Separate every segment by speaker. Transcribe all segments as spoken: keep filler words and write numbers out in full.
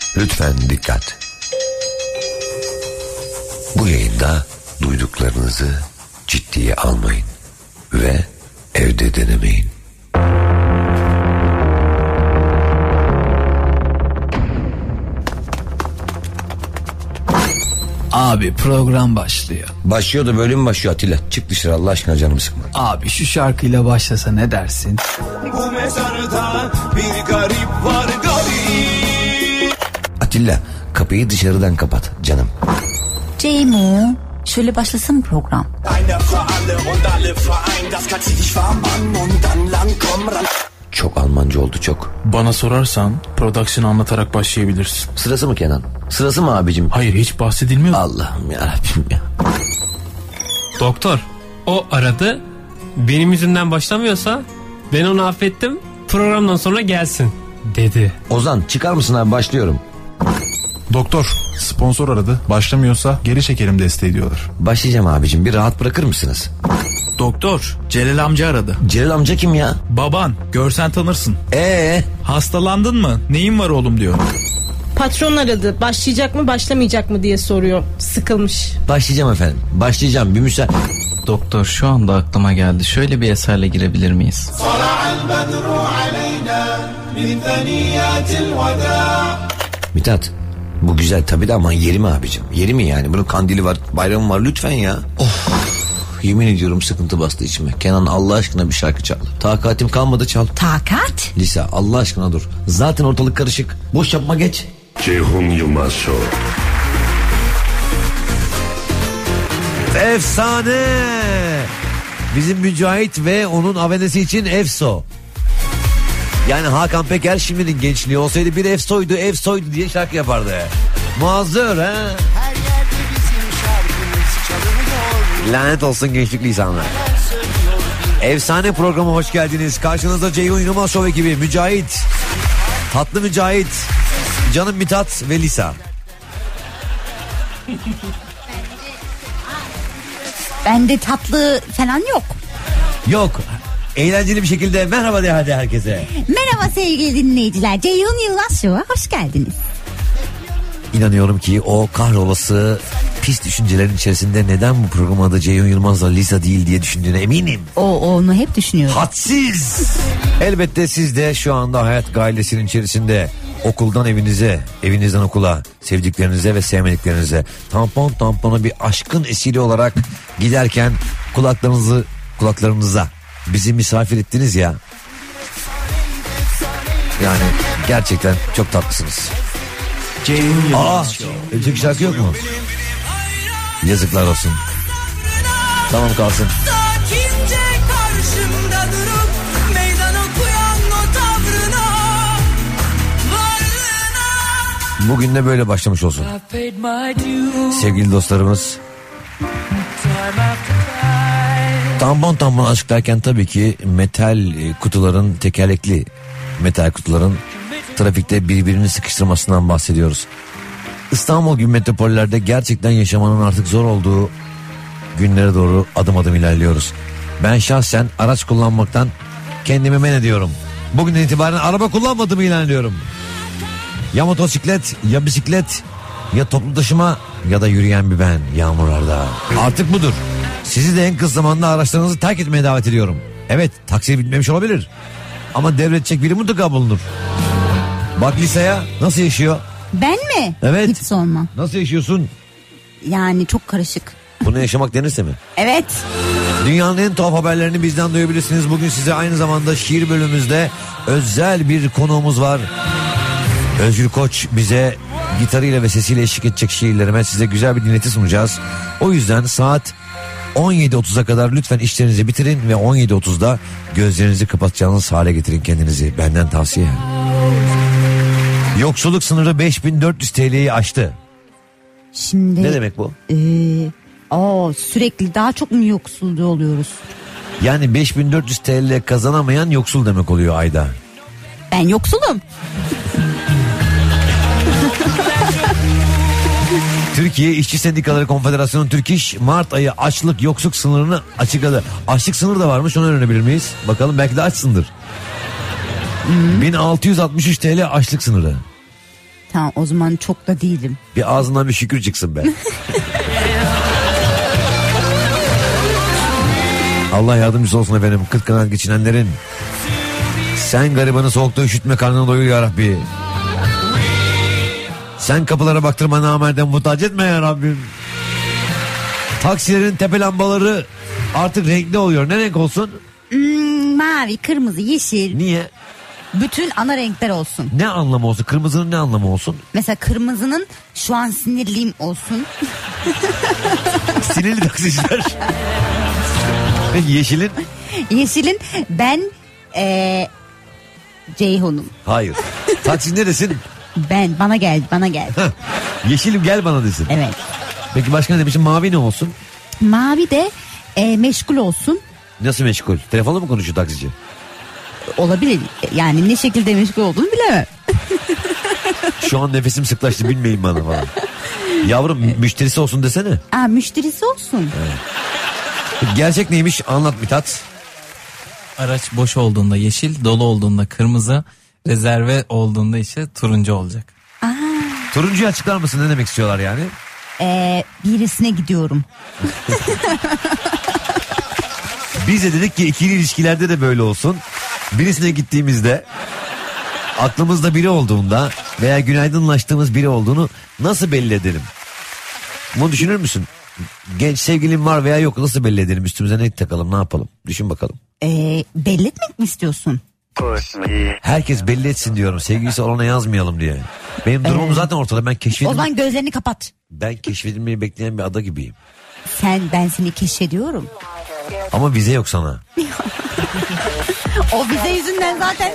Speaker 1: Lütfen dikkat. Bu yayında duyduklarınızı ciddiye almayın ve evde denemeyin.
Speaker 2: Abi program başlıyor.
Speaker 1: Başlıyor da böyle mi başlıyor Atilla? Çık dışarı Allah aşkına, canımı sıkma.
Speaker 2: Abi şu şarkıyla başlasa ne dersin?
Speaker 3: Bu mezarda bir garip var garip.
Speaker 1: Atilla, kapıyı dışarıdan kapat canım.
Speaker 4: Ceymo, şöyle başlasın program.
Speaker 1: Çok Almanca oldu çok.
Speaker 5: Bana sorarsan production anlatarak başlayabilirsin.
Speaker 1: Sırası mı Kenan? Sırası mı abicim?
Speaker 5: Hayır, hiç bahsedilmiyor.
Speaker 1: Allah'ım yarabbim ya.
Speaker 6: Doktor, o aradı. Benim yüzümden başlamıyorsa ben onu affettim. Programdan sonra gelsin dedi.
Speaker 1: Ozan çıkar mısın abi, başlıyorum.
Speaker 7: Doktor, sponsor aradı. Başlamıyorsa geri çekelim desteği diyorlar.
Speaker 1: Başlayacağım abicim, bir rahat bırakır mısınız?
Speaker 2: Doktor, Celal amca aradı.
Speaker 1: Celal amca kim ya?
Speaker 2: Baban, görsen tanırsın.
Speaker 1: Ee,
Speaker 2: Hastalandın mı? Neyin var oğlum diyor.
Speaker 8: Patron aradı. Başlayacak mı başlamayacak mı diye soruyor. Sıkılmış.
Speaker 1: Başlayacağım efendim. Başlayacağım. Bir müsaade.
Speaker 9: Doktor, şu anda aklıma geldi. Şöyle bir eserle girebilir miyiz?
Speaker 1: Mithat, bu güzel tabii de ama yeri mi abicim? Yeri mi yani? Bunun kandili var, bayramı var, lütfen ya. Of. Yemin ediyorum sıkıntı bastı içime. Kenan Allah aşkına bir şarkı çal. Takatim kalmadı, çal.
Speaker 4: Takat?
Speaker 1: Lisa Allah aşkına dur. Zaten ortalık karışık. Boş yapma, geç.
Speaker 10: Ceyhun Yılmaz Show.
Speaker 1: Efsane. Bizim Mücahit ve onun avenesi için Efso. Yani Hakan Peker şimdinin gençliği olsaydı bir Efso'ydu, Efso'ydu diye şarkı yapardı. Muazzır ha.
Speaker 3: Her yerde bizim şarkımız çalınıyor.
Speaker 1: Lanet olsun gençlik lisanlar. Efsane programa hoş geldiniz. Karşınızda Ceyhun Yılmaz Show ekibi. Mücahit, tatlı Mücahit, canım Mithat ve Lisa.
Speaker 4: Bende tatlı falan yok.
Speaker 1: Yok. Eğlenceli bir şekilde merhaba de hadi herkese.
Speaker 4: Merhaba sevgili dinleyiciler. Ceyhun Yılmaz Show'a hoş geldiniz.
Speaker 1: İnanıyorum ki o kahrolası pis düşüncelerin içerisinde neden bu programın adı Ceyhun Yılmaz'la Lisa değil diye düşündüğüne eminim.
Speaker 4: O onu hep düşünüyorum.
Speaker 1: Hadsiz. Elbette siz de şu anda hayat gailesinin içerisinde okuldan evinize, evinizden okula, sevdiklerinize ve sevmediklerinize tampon tampona bir aşkın esiri olarak giderken kulaklarınızı kulaklarınıza bizi misafir ettiniz ya. Yani gerçekten çok tatlısınız.
Speaker 2: Ceyhun
Speaker 1: Aa,
Speaker 2: Yılmaz Show.
Speaker 1: öteki şarkı yok mu? Yazıklar olsun. Tamam kalsın.
Speaker 3: Sakince karşımda durup meydan okuyan o tavrına, varlığına.
Speaker 1: Bugün de böyle başlamış olsun. Sevgili dostlarımız, tampon tampon açıklarken tabii ki metal kutuların, tekerlekli metal kutuların trafikte birbirini sıkıştırmasından bahsediyoruz. İstanbul gibi metropollerde gerçekten yaşamanın artık zor olduğu günlere doğru adım adım ilerliyoruz. Ben şahsen araç kullanmaktan kendimi men ediyorum. Bugünden itibaren araba kullanmadığımı ilan ediyorum. Ya motosiklet, ya bisiklet, ya toplu taşıma, ya da yürüyen bir ben yağmurlarda. Artık budur. Sizi de en kısa zamanda araçlarınızı terk etmeye davet ediyorum. Evet, taksi bitmemiş olabilir. Ama devredecek biri mutlaka bulunur. Bak Lisa'ya nasıl yaşıyor?
Speaker 4: Ben mi?
Speaker 1: Evet.
Speaker 4: Hiç sorma.
Speaker 1: Nasıl yaşıyorsun?
Speaker 4: Yani çok karışık.
Speaker 1: Bunu yaşamak denirse mi?
Speaker 4: Evet.
Speaker 1: Dünyanın en tuhaf haberlerini bizden duyabilirsiniz. Bugün size aynı zamanda şiir bölümümüzde özel bir konuğumuz var. Özgür Koç bize gitarıyla ve sesiyle eşlik edecek şiirlerime size güzel bir dinleti sunacağız. O yüzden saat on yedi otuza kadar lütfen işlerinizi bitirin ve on yedi otuzda gözlerinizi kapatacağınız hale getirin kendinizi. Benden tavsiye. Yoksulluk sınırı beş bin dört yüz T L'yi aştı.
Speaker 4: Şimdi
Speaker 1: Ne demek bu?
Speaker 4: E, o sürekli daha çok mu yoksulcu oluyoruz?
Speaker 1: Yani beş bin dört yüz T L kazanamayan yoksul demek oluyor ayda.
Speaker 4: Ben yoksulum.
Speaker 1: Türkiye İşçi Sendikaları Konfederasyonu Türk İş Mart ayı açlık yoksulluk sınırını açıkladı. Açlık sınırı da varmış, onu öğrenebilir miyiz? Bakalım, belki de açsındır. Hmm. bin altı yüz altmış üç T L açlık sınırı.
Speaker 4: Tamam, o zaman çok da değilim.
Speaker 1: Bir ağzından bir şükür çıksın be. Allah yardımcısı olsun efendim kıt kanaat geçinenlerin. Sen garibanı soğukta üşütme, karnını doyur ya Rabbi. Sen kapılara baktırma, namerden muhtaç etme ya Rabbim. Taksilerin tepe lambaları artık renkli oluyor. Ne renk olsun?
Speaker 4: Hmm, mavi, kırmızı, yeşil.
Speaker 1: Niye?
Speaker 4: Bütün ana renkler olsun.
Speaker 1: Ne anlamı olsun? Kırmızının ne anlamı olsun?
Speaker 4: Mesela kırmızının şu an sinirliyim olsun.
Speaker 1: Sinirli taksiciler. Peki yeşilin?
Speaker 4: Yeşilin ben ee, Ceyhun'um.
Speaker 1: Hayır. Taksi neresin?
Speaker 4: Ben, bana gel, bana gel.
Speaker 1: Yeşilim gel bana desin.
Speaker 4: Evet.
Speaker 1: Peki başka ne demişim? Mavi ne olsun?
Speaker 4: Mavi de e, meşgul olsun.
Speaker 1: Nasıl meşgul? Telefonla mı konuşuyor taksici?
Speaker 4: Olabilir. Yani ne şekilde meşgul olduğunu bilemem.
Speaker 1: Şu an nefesim sıklaştı, bilmeyin bana falan. Yavrum müşterisi olsun desene.
Speaker 4: Aa, müşterisi olsun.
Speaker 1: Evet. Gerçek neymiş? Anlat Mithat.
Speaker 9: Araç boş olduğunda yeşil, dolu olduğunda kırmızı, rezerve olduğunda ise turuncu olacak.
Speaker 4: Aa.
Speaker 1: Turuncuyu açıklar mısın? Ne demek istiyorlar yani?
Speaker 4: Ee, birisine gidiyorum.
Speaker 1: Biz de dedik ki ikili ilişkilerde de böyle olsun. Birisine gittiğimizde aklımızda biri olduğunda veya günaydınlaştığımız biri olduğunu nasıl belli edelim? Bunu düşünür müsün? Genç sevgilin var veya yok, nasıl belli edelim? Üstümüze ne takalım, ne yapalım? Düşün bakalım.
Speaker 4: Ee, belli etmek mi istiyorsun?
Speaker 1: Herkes belli etsin diyorum. Sevgilisi olana yazmayalım diye. Benim durumum
Speaker 4: Ee,
Speaker 1: zaten ortada. Ben keşfedilmeyi...
Speaker 4: O zaman gözlerini kapat.
Speaker 1: Ben keşfedilmeyi bekleyen bir ada gibiyim.
Speaker 4: Sen, ben seni keşfediyorum.
Speaker 1: Ama vize yok sana.
Speaker 4: O vize yüzünden zaten.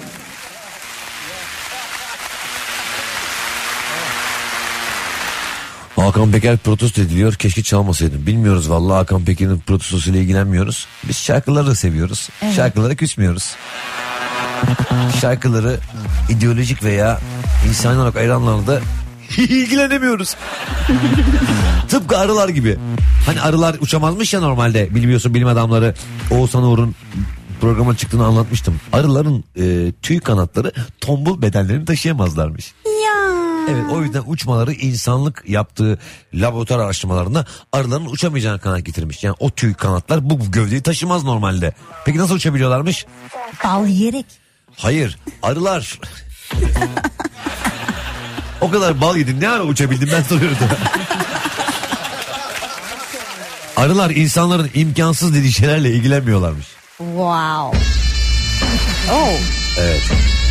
Speaker 1: Hakan Peker protesto ediliyor. Keşke çalmasaydım. Bilmiyoruz vallahi, Hakan Peker'in protestosuyla ilgilenmiyoruz. Biz şarkıları da seviyoruz. Evet. Şarkılara küsmüyoruz. Şarkıları ideolojik veya insani olarak ayıranlarla da ilgilenemiyoruz. Tıpkı arılar gibi. Hani arılar uçamazmış ya normalde. Bilmiyorsun, bilim adamları Oğuzhan Uğur'un programa çıktığını anlatmıştım. Arıların e, tüy kanatları tombul bedenlerini taşıyamazlarmış.
Speaker 4: Ya.
Speaker 1: Evet, o yüzden uçmaları insanlık yaptığı laboratuvar araştırmalarında arıların uçamayacağını kanaat getirmiş. Yani o tüy kanatlar bu gövdeyi taşımaz normalde. Peki nasıl uçabiliyorlarmış?
Speaker 4: Bal yiyerek.
Speaker 1: Hayır, arılar. O kadar bal yedin, ne ara uçabildin, ben soruyorum. Arılar insanların imkansız dediği şeylerle ilgilenmiyorlarmış.
Speaker 4: Wow. Oh.
Speaker 1: Evet.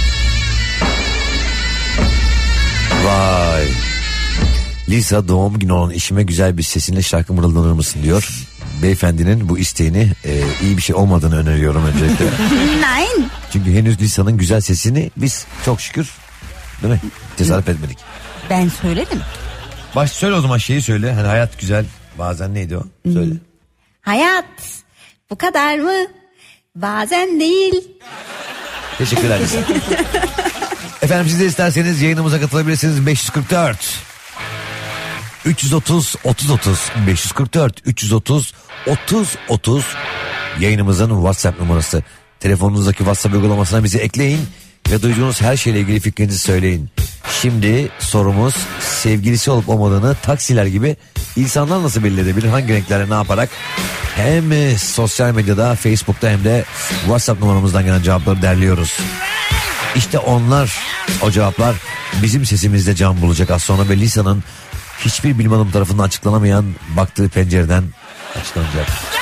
Speaker 1: Vay. Lisa, doğum günü olan işime güzel bir sesinle şarkı mırıldanır mısın diyor. Beyefendinin bu isteğini e, iyi bir şey olmadığını öneriyorum öncelikle.
Speaker 4: Nein.
Speaker 1: Çünkü henüz Lisa'nın güzel sesini biz çok şükür, değil mi, tezahürat etmedik.
Speaker 4: Ben söyledim.
Speaker 1: Baş söyle o zaman, şeyi söyle. Hani hayat güzel, bazen neydi o? Söyle. Hmm.
Speaker 4: Hayat bu kadar mı? Bazen değil.
Speaker 1: Teşekkürler Lisa. Efendim, siz de isterseniz yayınımıza katılabilirsiniz. beş yüz kırk dört üç yüz otuz otuz otuz beş yüz kırk dört üç yüz otuz otuz otuz yayınımızın WhatsApp numarası. Telefonunuzdaki WhatsApp uygulamasına bizi ekleyin ve duyduğunuz her şeyle ilgili fikrinizi söyleyin. Şimdi sorumuz, sevgilisi olup olmadığını taksiler gibi insanlar nasıl belli edebilir? Hangi renklerle, ne yaparak? Hem sosyal medyada, Facebook'ta hem de WhatsApp numaramızdan gelen cevapları derliyoruz. İşte onlar, o cevaplar bizim sesimizde can bulacak az sonra ve Lisa'nın hiçbir bilim adamı tarafından açıklanamayan baktığı pencereden açıklanacak.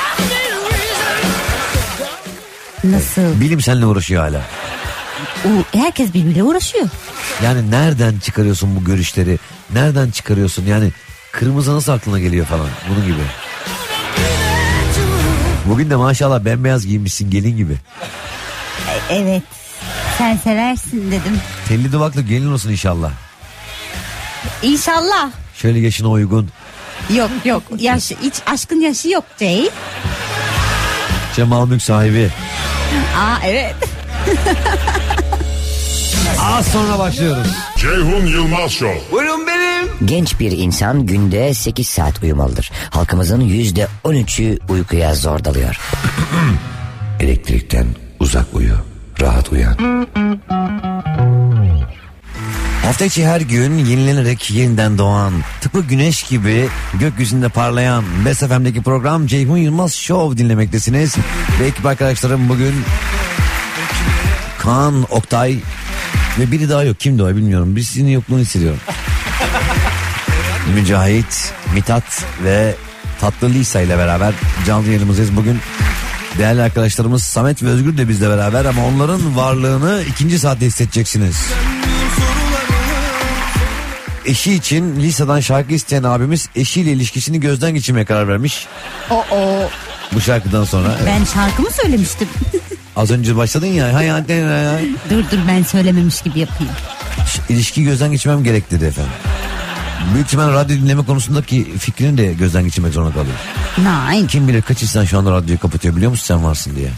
Speaker 4: Nasıl?
Speaker 1: Bilim seninle uğraşıyor hala.
Speaker 4: O, herkes birbiriyle uğraşıyor.
Speaker 1: Yani nereden çıkarıyorsun bu görüşleri? Nereden çıkarıyorsun? Yani kırmızı nasıl aklına geliyor falan, bunun gibi. Bugün de maşallah bembeyaz giymişsin, gelin gibi.
Speaker 4: Evet. Sen seversin dedim.
Speaker 1: Telli duvaklı gelin olsun inşallah.
Speaker 4: İnşallah.
Speaker 1: Şöyle yaşına uygun.
Speaker 4: Yok yok. Yaş, hiç aşkın yaşı yok Jay.
Speaker 1: Cemal Mülk sahibi.
Speaker 4: Aa evet.
Speaker 1: Az sonra başlıyoruz.
Speaker 10: Ceyhun Yılmaz Show.
Speaker 3: Buyurun benim.
Speaker 11: Genç bir insan günde sekiz saat uyumalıdır. Halkımızın yüzde on üçü uykuya zor dalıyor.
Speaker 10: Elektrikten uzak uyu, rahat uyan.
Speaker 1: Hafta içi her gün yenilenerek yeniden doğan, tıpkı güneş gibi gökyüzünde parlayan Best F M'deki program Ceyhun Yılmaz Show dinlemektesiniz. Ve ekip arkadaşlarım bugün Kaan, Oktay ve biri daha yok. Kimdi o bilmiyorum. Birisinin yokluğunu hissediyorum. Mücahit, Mithat ve Tatlı Lisa ile beraber canlı yayınımızdayız. Bugün değerli arkadaşlarımız Samet ve Özgür de bizle beraber ama onların varlığını ikinci saatte hissedeceksiniz. Eşi için Lisa'dan şarkı isteyen abimiz eşiyle ilişkisini gözden geçirmeye karar vermiş.
Speaker 4: O o.
Speaker 1: Bu şarkıdan sonra. Evet.
Speaker 4: Ben şarkımı söylemiştim.
Speaker 1: Az önce başladın ya. Hay hay hay.
Speaker 4: Dur dur ben söylememiş gibi yapayım.
Speaker 1: İlişkiyi gözden geçirmem gerek dedi efendim. Büyük ihtimal radyo dinleme konusundaki fikrini de gözden geçirmek zorunda kalıyor.
Speaker 4: Nein.
Speaker 1: Kim bilir kaç insan şu anda radyoyu kapatıyor biliyor musun sen varsın diye.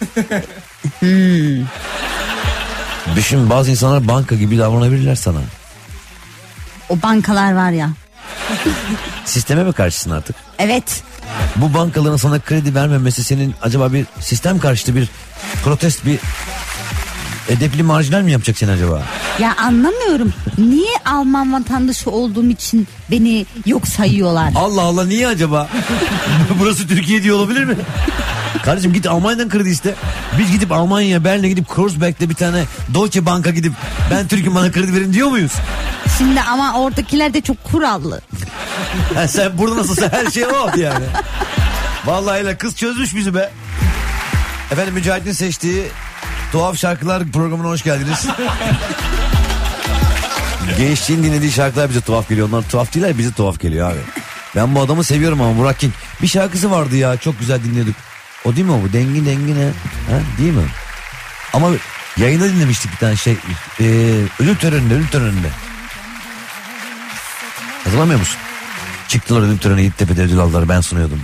Speaker 4: hmm.
Speaker 1: Düşün bazı insanlar banka gibi davranabilirler sana.
Speaker 4: O bankalar var ya.
Speaker 1: Sisteme mi karşısın artık?
Speaker 4: Evet.
Speaker 1: Bu bankaların sana kredi vermemesi senin acaba bir sistem karşıtı bir protest, bir edepli marjinal mi yapacak seni acaba?
Speaker 4: Ya anlamıyorum. Niye Alman vatandaşı olduğum için beni yok sayıyorlar?
Speaker 1: Allah Allah niye acaba? Burası Türkiye diye olabilir mi? Kardeşim git Almanya'dan kredi iste. Biz gidip Almanya'ya, Berlin'e gidip Kreuzberg'de bir tane Deutsche Bank'a gidip ben Türk'üm bana kredi verin diyor muyuz?
Speaker 4: Şimdi ama oradakiler de çok kurallı.
Speaker 1: Ha, sen burada nasılsa her şey o yani. Vallahi öyle kız çözmüş bizi be. Efendim Mücahit'in seçtiği Tuhaf Şarkılar programına hoş geldiniz. Gençliğin dinlediği şarkılar bize tuhaf geliyor. Onlar tuhaf değiller, bize tuhaf geliyor abi. Ben bu adamı seviyorum ama Burak King. Bir şarkısı vardı ya çok güzel dinliyorduk. O değil mi o bu? Dengin dengin ha? Ha değil mi? Ama yayında dinlemiştik bir tane şey. Ee, ödül töreninde, ödül töreninde. Hatırlamıyor musun? Çıktılar ödül törenine, Yeditepe'de ödül aldılar, ben sunuyordum.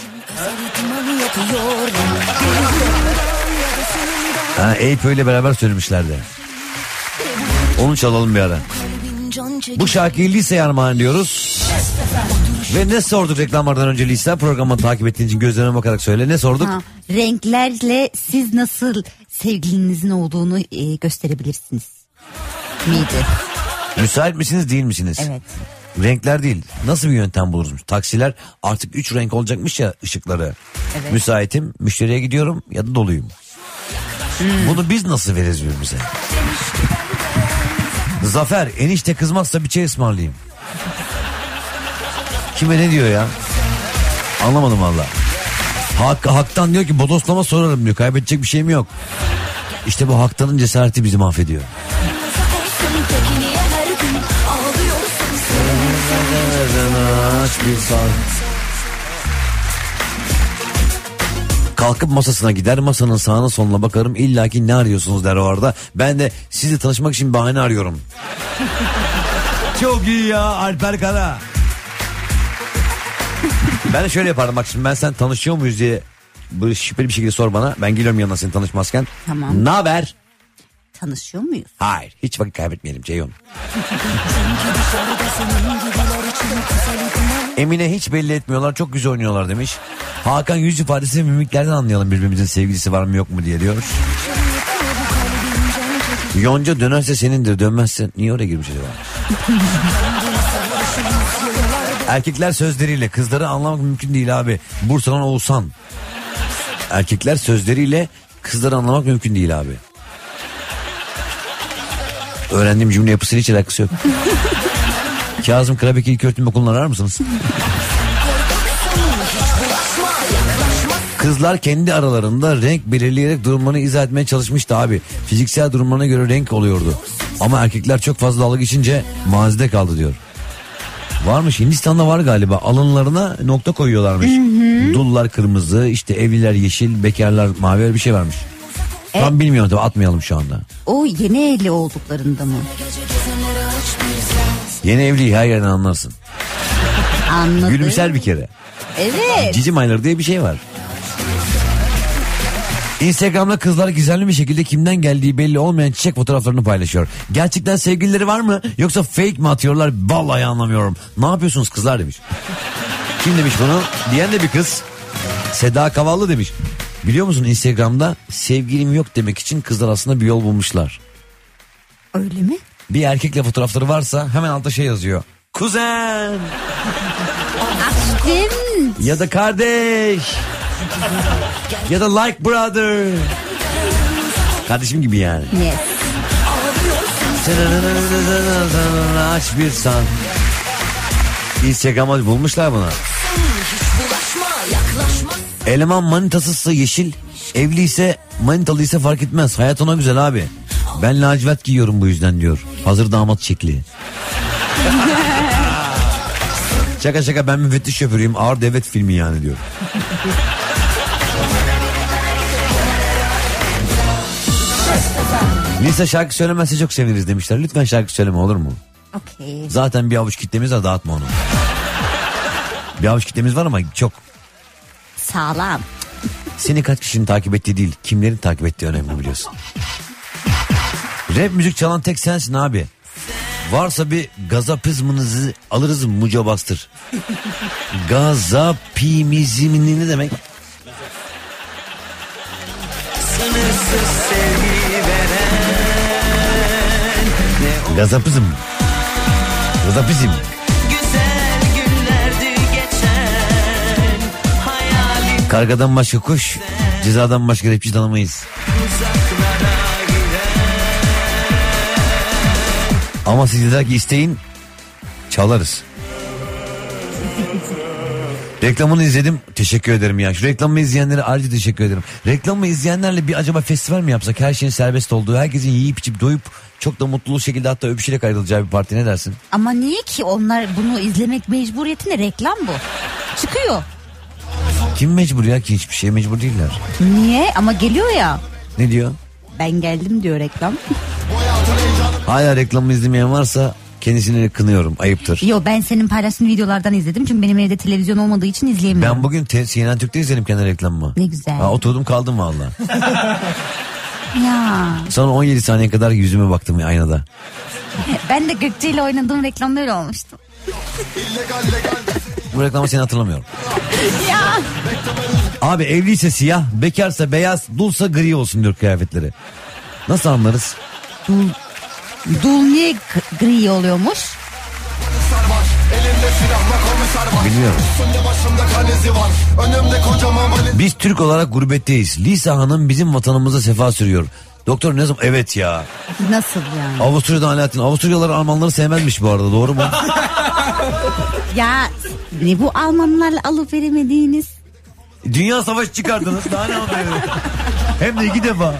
Speaker 1: Ha, Eyüp ile beraber söylemişlerdi. Onu çalalım bir ara. Bu şarkıyı Lisa'ya armağan diyoruz. Ve ne sorduk reklamlardan önce Lisa? Programı takip ettiğin için gözlerine bakarak söyle. Ne sorduk?
Speaker 4: Ha, renklerle siz nasıl sevgilinizin olduğunu e, gösterebilirsiniz. Miydi?
Speaker 1: Müsait misiniz değil misiniz?
Speaker 4: Evet.
Speaker 1: Renkler değil. Nasıl bir yöntem buluruz? Taksiler artık üç renk olacakmış ya ışıkları.
Speaker 4: Evet.
Speaker 1: Müsaitim, müşteriye gidiyorum ya da doluyum. Hmm. Bunu biz nasıl veririz birbirimize? Zafer enişte kızmazsa bir çay ısmarlayayım. Kime ne diyor ya? Anlamadım valla. Hak, haktan diyor ki bodoslama sorarım diyor. Kaybedecek bir şeyim yok. İşte bu Haktan'ın cesareti bizi mahvediyor. Kalkıp masasına gider, masanın sağına soluna bakarım, illaki ne arıyorsunuz der orada. Ben de sizle tanışmak için bahane arıyorum. Çok iyi ya Alper Kara. Ben de şöyle yapardım bak şimdi, ben sen tanışıyor muyuz diye böyle şüpheli bir şekilde sor bana. Ben geliyorum yanına seni tanışmazken.
Speaker 4: Tamam.
Speaker 1: Ne haber?
Speaker 4: Tanışıyor muyuz?
Speaker 1: Hayır, hiç vakit kaybetmeyelim Ceyhun. Emine hiç belli etmiyorlar, çok güzel oynuyorlar demiş. Hakan yüz ifadesi ve mimiklerden anlayalım birbirimizin sevgilisi var mı yok mu diye diyor. Yonca dönerse senindir, dönmezse niye oraya girmiş acaba? Erkekler sözleriyle kızları anlamak mümkün değil abi. Bursa'dan Oğuzhan. Erkekler sözleriyle kızları anlamak mümkün değil abi. Öğrendiğim cümle yapısıyla hiç alakası yok. Kazım Karabekir İlköğretim Okulu'nu arar mısınız? Kızlar kendi aralarında renk belirleyerek durumlarını izah etmeye çalışmıştı abi. Fiziksel durumlarına göre renk oluyordu. Ama erkekler çok fazla dalga geçince mazide kaldı diyor. Varmış, Hindistan'da var galiba, alınlarına nokta koyuyorlarmış. Hı hı. Dullar kırmızı, işte evliler yeşil, bekarlar mavi, öyle bir şey varmış. E, Tam bilmiyorum tabii, atmayalım şu anda.
Speaker 4: O yeni evli olduklarında mı?
Speaker 1: Yeni evliyi her yerden anlarsın.
Speaker 4: Anladım.
Speaker 1: Gülümser bir kere.
Speaker 4: Evet.
Speaker 1: Cicim ayları diye bir şey var. Instagram'da kızlar gizemli bir şekilde kimden geldiği belli olmayan çiçek fotoğraflarını paylaşıyor. Gerçekten sevgilileri var mı yoksa fake mi atıyorlar? Vallahi anlamıyorum. Ne yapıyorsunuz kızlar demiş. Kim demiş bunu? Diyen de bir kız. Seda Kavallı demiş. Biliyor musun Instagram'da sevgilim yok demek için kızlar aslında bir yol bulmuşlar.
Speaker 4: Öyle mi?
Speaker 1: bir erkekle fotoğrafları varsa hemen altta şey yazıyor. Kuzen.
Speaker 4: Aşkım.
Speaker 1: Ya da kardeş. Ya da like brother. Kardeşim gibi yani.
Speaker 4: Yes.
Speaker 1: Aç bir san. Instagram'ı bulmuşlar buna. Eleman manitasızsa yeşil, evliyse manitalıysa fark etmez. Hayat ona güzel abi. Ben lacivert giyiyorum bu yüzden diyor. Hazır damat şekli. Şaka şaka, ben müfettiş şoförüyüm. Ağır devlet filmi yani diyor. Lisa şarkı söylemezse çok seviniriz demişler. Lütfen şarkı söyleme, olur mu?
Speaker 4: Okay.
Speaker 1: Zaten bir avuç kitlemiz var, dağıtma onu. Bir avuç kitlemiz var ama çok.
Speaker 4: Sağlam.
Speaker 1: Seni kaç kişinin takip ettiği değil, kimlerin takip ettiği önemli, biliyorsun. Rap müzik çalan tek sensin abi. Varsa bir gazapizminizi alırız muca bastır. Gazapimizmi ne demek?
Speaker 3: Sınırsız sevgi veren.
Speaker 1: Gazapizm. Gazapizm.
Speaker 3: Güzel günlerdi geçen. Hayalim
Speaker 1: Kargadan başka kuş, cezadan başka rapçi tanımayız.
Speaker 3: uzaklara gider.
Speaker 1: Ama siz yeter ki isteyin, çalarız. Reklamını izledim, teşekkür ederim ya. Şu reklamı izleyenlere ayrıca teşekkür ederim. Reklamı izleyenlerle bir acaba festival mi yapsak? Her şeyin serbest olduğu, herkesin yiyip içip doyup çok da mutlulu şekilde hatta öpüşerek ayrılacağı bir parti, ne dersin?
Speaker 4: Ama niye ki onlar bunu izlemek mecburiyetinde, reklam bu. Çıkıyor.
Speaker 1: Kim mecbur ya ki, hiçbir şeye mecbur değiller.
Speaker 4: Niye? Ama geliyor ya.
Speaker 1: Ne diyor?
Speaker 4: Ben geldim diyor reklam.
Speaker 1: Hala reklamı izlemeyen varsa kendisini kınıyorum, ayıptır.
Speaker 4: Yo, ben senin paylaştığın videolardan izledim. Çünkü benim evde televizyon olmadığı için izleyemiyorum.
Speaker 1: Ben bugün te- C N N Türk'te izledim kendi reklamımı.
Speaker 4: Ne güzel.
Speaker 1: Ha, oturdum kaldım valla.
Speaker 4: Ya.
Speaker 1: Sonra on yedi saniye kadar yüzüme baktım aynada.
Speaker 4: Ben de Gökçe ile oynadığım reklamda öyle olmuştu.
Speaker 1: Bu reklamı seni hatırlamıyorum.
Speaker 4: Ya.
Speaker 1: Abi evliyse siyah, bekarsa beyaz, dulsa gri olsun diyor kıyafetleri. Nasıl anlarız?
Speaker 4: Dul, dul niye g- gri oluyormuş?
Speaker 1: Bilmiyorum. Biz Türk olarak gurbetteyiz. Lisa Hanım bizim vatanımıza sefa sürüyor. Doktor ne zaman? Evet ya.
Speaker 4: Nasıl yani?
Speaker 1: Avusturya'da Alaaddin. Avusturyalılar Almanları sevmezmiş bu arada, doğru mu?
Speaker 4: Ya ne bu Almanlarla alıp veremediğiniz?
Speaker 1: Dünya savaşı çıkardınız. Daha ne oluyor? Hem de iki defa.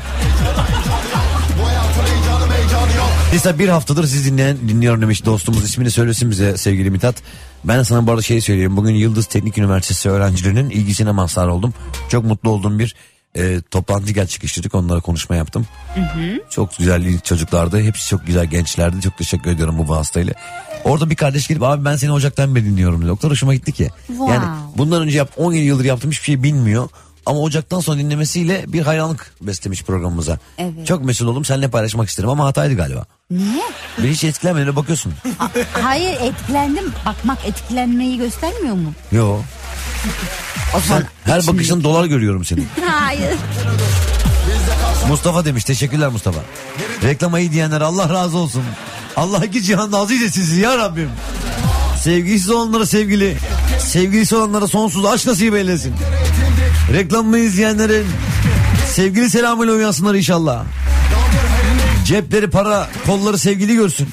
Speaker 1: Lisa bir haftadır siz dinleyen, dinliyorum demiş dostumuz. İsmini söylesin bize sevgili Mithat. Ben de sana bu arada şey söyleyeyim. Bugün Yıldız Teknik Üniversitesi öğrencilerinin ilgisine mazhar oldum. Çok mutlu olduğum bir e, toplantı gerçekleştirdik. Onlara konuşma yaptım.
Speaker 4: Hı hı.
Speaker 1: Çok güzel çocuklardı. Hepsi çok güzel gençlerdi. Çok teşekkür ediyorum bu vasıtayla. Orada bir kardeş gelip abi ben seni Ocak'tan beri dinliyorum. Doktor hoşuma gitti ki.
Speaker 4: Wow.
Speaker 1: Yani bundan önce yap, on yedi yıldır yaptığım hiçbir şey bilmiyor. Ama Ocak'tan sonra dinlemesiyle bir hayranlık beslemiş programımıza.
Speaker 4: Evet.
Speaker 1: Çok mesut oldum, seninle paylaşmak isterim ama hataydı galiba.
Speaker 4: Niye?
Speaker 1: Ben hiç etkilenmeden öyle bakıyorsun.
Speaker 4: Hayır, etkilendim. Bakmak etkilenmeyi göstermiyor mu?
Speaker 1: Yo.
Speaker 4: O zaman
Speaker 1: Her
Speaker 4: içinde-
Speaker 1: bakışın dolar görüyorum senin.
Speaker 4: Hayır.
Speaker 1: Mustafa demiş, teşekkürler Mustafa. Reklama iyi diyenler Allah razı olsun. Allah iki cihan aziz etsin sizi ya Rabbim. Sevgisiz olanlara sevgili, sevgilisi olanlara sonsuz aşk nasip eylesin. Reklamımı izleyenlerin sevgili selamıyla uyansınlar inşallah. Cepleri para, kolları sevgili görsün.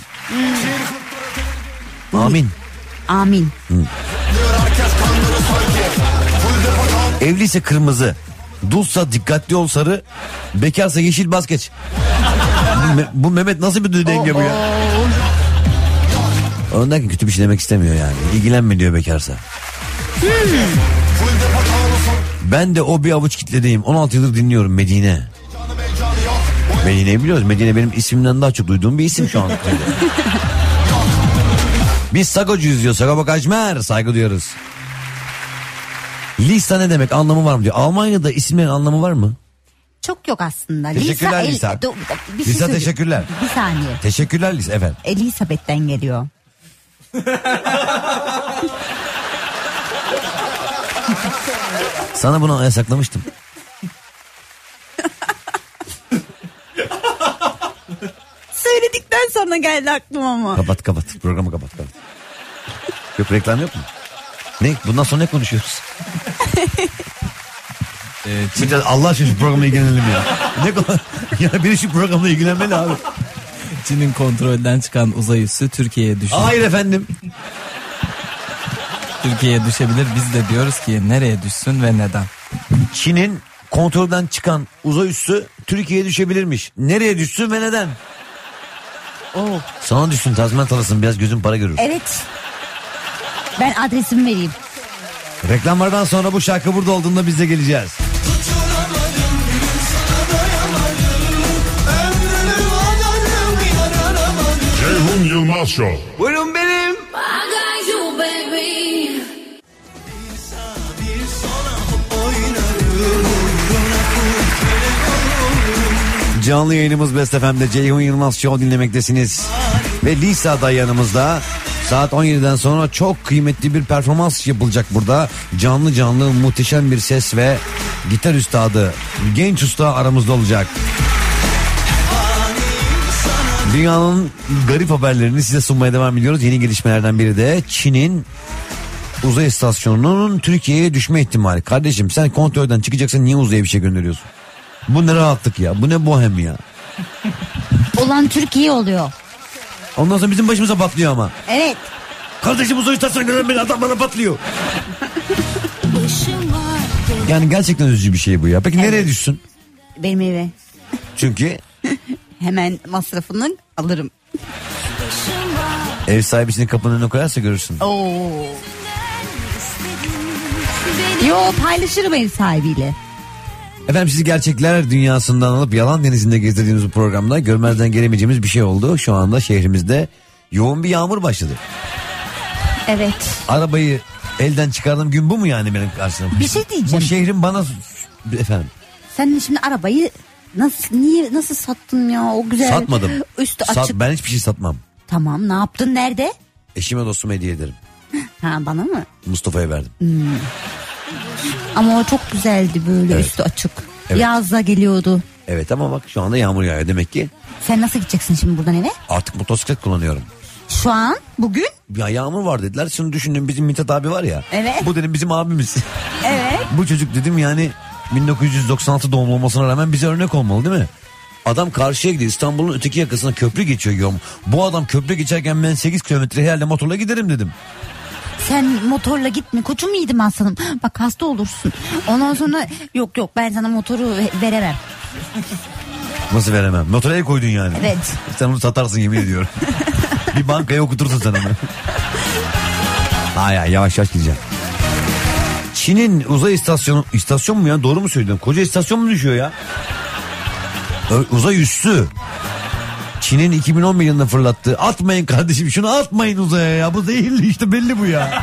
Speaker 1: Amin.
Speaker 4: Amin.
Speaker 1: Hı. Evliyse kırmızı, dulsa dikkatli ol sarı, bekarsa yeşil bas geç. Bu, Me- bu Mehmet nasıl bir denge bu ya? Ondan ki kötü bir şey demek istemiyor yani. İlgilenme diyor bekarsa.
Speaker 4: Hmm.
Speaker 1: Ben de o bir avuç kitledeyim. on altı yıldır dinliyorum Medine. Medine'yi biliyoruz. Medine benim ismimden daha çok duyduğum bir isim şu an. Biz Sagocuyuz diyor. Sagopa Kajmer. Saygı duyuyoruz. Lisa ne demek, anlamı var mı diyor. Almanya'da ismin anlamı var mı?
Speaker 4: Çok yok aslında.
Speaker 1: Teşekkürler
Speaker 4: El-
Speaker 1: Lisa.
Speaker 4: Do- bir şey
Speaker 1: Lisa
Speaker 4: söyleyeyim.
Speaker 1: teşekkürler.
Speaker 4: Bir saniye.
Speaker 1: Teşekkürler Lisa efendim.
Speaker 4: Elizabeth'ten geliyor.
Speaker 1: Sana bunu yasaklamıştım.
Speaker 4: söyledikten sonra geldi aklıma ama.
Speaker 1: Kapat kapat programı kapat kapat. Yok reklam yok mu? Ne? Bundan sonra ne konuşuyoruz?
Speaker 9: Ee,
Speaker 1: Bir de Allah aşkına şu programla ilgilenelim ya. Ne ko- ya biri şu programla ilgilenmeli abi.
Speaker 9: Çin'in kontrolden çıkan uzay üssü Türkiye'ye düştü.
Speaker 1: Hayır efendim.
Speaker 9: Türkiye'ye düşebilir. Biz de diyoruz ki nereye düşsün ve neden?
Speaker 1: Çin'in kontrolden çıkan uzay üssü Türkiye'ye düşebilirmiş. Nereye düşsün ve neden?
Speaker 4: Oo.
Speaker 1: Sana düşsün tazminat alırsın, biraz gözün para görür.
Speaker 4: Evet. Ben adresimi vereyim.
Speaker 1: Reklamlardan sonra bu şarkı burada olduğunda biz de geleceğiz.
Speaker 10: Ceyhun Yılmaz Show.
Speaker 3: Buyurun benim.
Speaker 1: Canlı yayınımız Best F M'de Ceyhun Yılmaz Show dinlemektesiniz. Ve Lisa da yanımızda. Saat on yediden sonra çok kıymetli bir performans yapılacak burada. Canlı canlı muhteşem bir ses ve gitar üstadı, genç usta aramızda olacak. Dünyanın garip haberlerini size sunmaya devam ediyoruz. Yeni gelişmelerden biri de Çin'in uzay istasyonunun Türkiye'ye düşme ihtimali. Kardeşim sen kontrolden çıkacaksın, niye uzaya bir şey gönderiyorsun? Bu ne rahatlık ya, bu ne bohem ya.
Speaker 4: Olan Türkiye oluyor.
Speaker 1: Ondan sonra bizim başımıza patlıyor ama.
Speaker 4: Evet.
Speaker 1: Kardeşim uzay istasyonundan beni adam bana patlıyor. Yani gerçekten üzücü bir şey bu ya. Peki evet. Nereye düşsün?
Speaker 4: Benim eve.
Speaker 1: Çünkü?
Speaker 4: Hemen masrafını alırım.
Speaker 1: Ev sahibisini kapının önüne koyarsa görürsün.
Speaker 4: Oo. Yo, paylaşırım ev sahibiyle.
Speaker 1: Efendim sizi gerçekler dünyasından alıp yalan denizinde gezdirdiğimiz bu programda görmezden gelemeyeceğimiz bir şey oldu. Şu anda şehrimizde yoğun bir yağmur başladı.
Speaker 4: Evet.
Speaker 1: Arabayı elden çıkardığım gün bu mu yani benim karşımda?
Speaker 4: Bir şey diyeceğim.
Speaker 1: Bu şehrin bana... Efendim?
Speaker 4: Sen şimdi arabayı nasıl niye nasıl sattın ya, o güzel.
Speaker 1: Satmadım.
Speaker 4: Üstü
Speaker 1: Sat,
Speaker 4: açık.
Speaker 1: ben hiçbir şey satmam.
Speaker 4: Tamam, ne yaptın, nerede?
Speaker 1: Eşime dostuma hediye ederim.
Speaker 4: Ha, bana mı?
Speaker 1: Mustafa'ya verdim.
Speaker 4: Hmm. Ama o çok güzeldi böyle, evet. Üstü açık. Evet. Yazda geliyordu.
Speaker 1: Evet ama bak şu anda yağmur yağıyor demek ki.
Speaker 4: Sen nasıl gideceksin şimdi buradan eve?
Speaker 1: Artık motosiklet kullanıyorum.
Speaker 4: Şu an bugün?
Speaker 1: Ya yağmur var dediler. Şimdi düşündüm, bizim Mithat abi var ya.
Speaker 4: Evet.
Speaker 1: Bu dedim bizim abimiz.
Speaker 4: Evet.
Speaker 1: Bu çocuk dedim yani bin dokuz yüz doksan altı doğumlu olmasına rağmen bize örnek olmalı değil mi? Adam karşıya gidiyor, İstanbul'un öteki yakasına köprü geçiyor. Bu adam köprü geçerken ben sekiz kilometre herhalde motorla giderim dedim.
Speaker 4: Sen motorla gitme koçum, yiğidim aslanım. Bak hasta olursun. Ondan sonra yok yok ben sana motoru veremem.
Speaker 1: Nasıl veremem? Motora el koydun yani.
Speaker 4: Evet.
Speaker 1: Sen onu satarsın yemin ediyorum. Bir bankaya okutursun sen onu. Ay ay yavaş yavaş gideceğim. Çin'in uzay istasyonu, istasyon mu ya, doğru mu söyledim? Koca istasyon mu düşüyor ya? Uzay üssü. Çin'in iki bin on bir yılında fırlattığı, atmayın kardeşim şunu atmayın uzaya ya, bu zehirli işte, belli bu ya.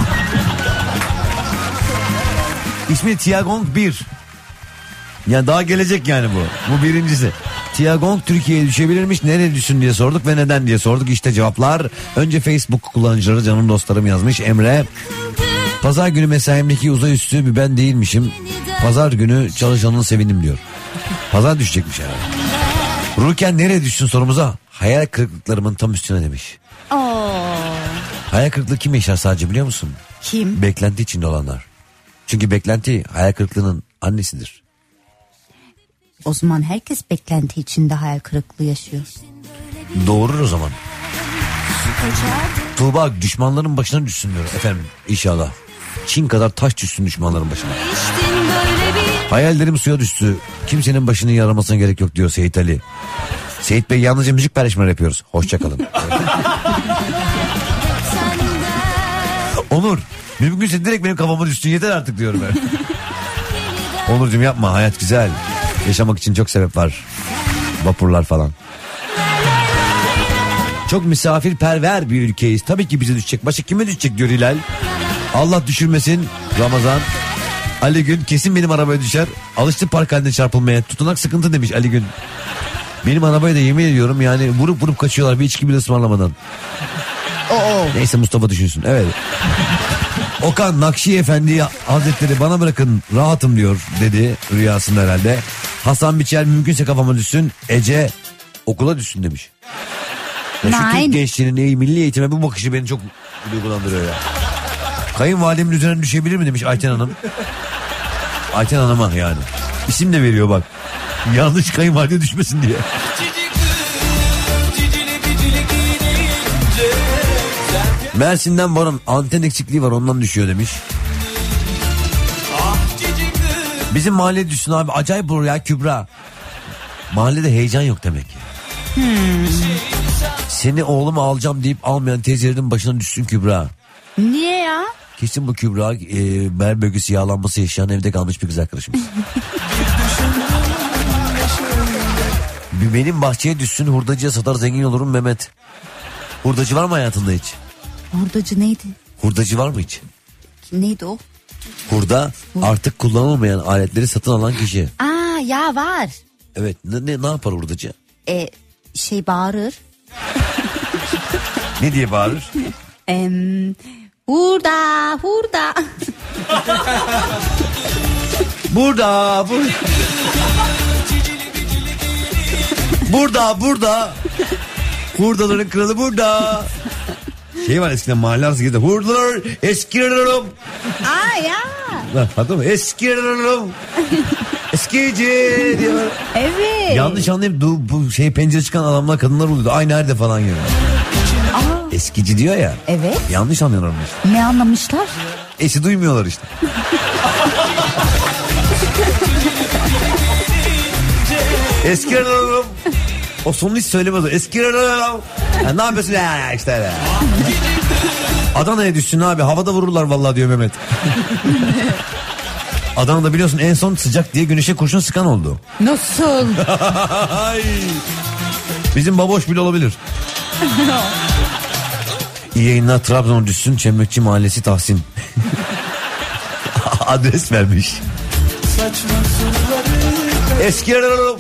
Speaker 1: İsmi Tiangong bir. Yani daha gelecek yani bu. Bu birincisi. Tiangong Türkiye'ye düşebilirmiş, nereye düşsün diye sorduk ve neden diye sorduk. İşte cevaplar. Önce Facebook kullanıcıları, canım dostlarım yazmış. Emre: pazar günü mesaimdeki uzay üssü bir ben değilmişim. Pazar günü çalışanını sevindim diyor. Pazar düşecekmiş herhalde. Ruken nereye düşsün sorumuza hayal kırıklıklarımın tam üstüne demiş.
Speaker 4: Oo.
Speaker 1: Hayal kırıklığı kim yaşar sadece biliyor musun?
Speaker 4: Kim?
Speaker 1: Beklenti içinde olanlar. Çünkü beklenti hayal kırıklığının annesidir.
Speaker 4: O zaman herkes beklenti içinde hayal kırıklığı yaşıyor.
Speaker 1: Doğurur o zaman. Tuğba düşmanların başına düşsün diyor efendim inşallah. Çin kadar taş düşsün düşmanların başına. Hayallerim suya düştü. Kimsenin başını yaramasına gerek yok diyor Seyit Ali. Seyit Bey yalnızca müzik paylaşımları yapıyoruz. Hoşçakalın. Onur, mümkünse direkt benim kafama düşsün yeter artık diyorum ben. Onurcuğum yapma, hayat güzel. Yaşamak için çok sebep var. Vapurlar falan. Çok misafirperver bir ülkeyiz. Tabii ki bize düşecek. Başka kime düşecek diyor Hilal. Allah düşürmesin. Ramazan. Ali Gün kesin benim arabaya düşer. Alıştı park halinde çarpılmaya. Tutunak sıkıntı demiş Ali Gün. Benim arabaya da yemin ediyorum yani vurup vurup kaçıyorlar bir içki bile ısmarlamadan. Oo. Neyse Mustafa düşünsün. Evet. Okan Nakşi Efendi Hazretleri bana bırakın rahatım diyor dedi rüyasında herhalde. Hasan Biçer mümkünse kafama düşsün. Ece Okula düşsün demiş. Ya şu
Speaker 4: Nein.
Speaker 1: Türk gençliğinin eğ- milli eğitime bu bakışı beni çok duygulandırıyor ya. Kayınvalidemin üzerine düşebilir mi demiş Ayten Hanım. Ayten Hanım'a yani. İsim de veriyor bak. Yanlış kayınvalide düşmesin diye. Mersin'den Baran anten eksikliği var ondan düşüyor demiş. Bizim mahallede düşsün abi, acayip olur ya Kübra. Mahallede heyecan yok demek ki.
Speaker 4: Hmm.
Speaker 1: Seni oğlumu alacağım deyip almayan teyzelerin başına düşsün Kübra.
Speaker 4: Niye ya?
Speaker 1: Kesin bu Kübra e, bel bölgesi yağlanması yaşayan evde kalmış bir kız arkadaşımız. Benim bahçeye düşsün, hurdacıya satar zengin olurum Mehmet. Hurdacı var mı hayatında hiç?
Speaker 4: Hurdacı neydi?
Speaker 1: Hurdacı var mı hiç?
Speaker 4: Neydi o?
Speaker 1: Hurda artık kullanılmayan aletleri satın alan kişi.
Speaker 4: Aa ya var.
Speaker 1: Evet, ne, ne, ne yapar hurdacı?
Speaker 4: E, şey bağırır.
Speaker 1: Ne diye bağırır?
Speaker 4: Em, hurda hurda.
Speaker 1: Burada, burada. Burada, burada. Hurdaların kralı burada. Şey var eskiden mahalle arası girdi. Hurdalar eskilerim.
Speaker 4: Aa ya.
Speaker 1: Lan pardon mu? Eskilerim. Eskici diyorlar.
Speaker 4: Evet.
Speaker 1: Yanlış anlayıp du, bu şey pencere çıkan adamlar kadınlar oluyordu. Ay nerede falan gibi.
Speaker 4: Aa.
Speaker 1: Eskici diyor ya.
Speaker 4: Evet.
Speaker 1: Yanlış anlıyorlar işte.
Speaker 4: Ne anlamışlar?
Speaker 1: Esi duymuyorlar işte. Eskilerim. O sonunu hiç söylemez o. Eskilerim. Ya ne yapıyorsun ya işte ya. Adana'ya düşsün abi, havada vururlar vallahi diyor Mehmet. Adana'da biliyorsun en son sıcak diye güneşe kurşun sıkan oldu.
Speaker 4: Nasıl?
Speaker 1: Bizim baboş bile olabilir. İyi yayınlar, Trabzon'a düşsün Çemrekçi Mahallesi Tahsin. Adres vermiş. Eski yararım.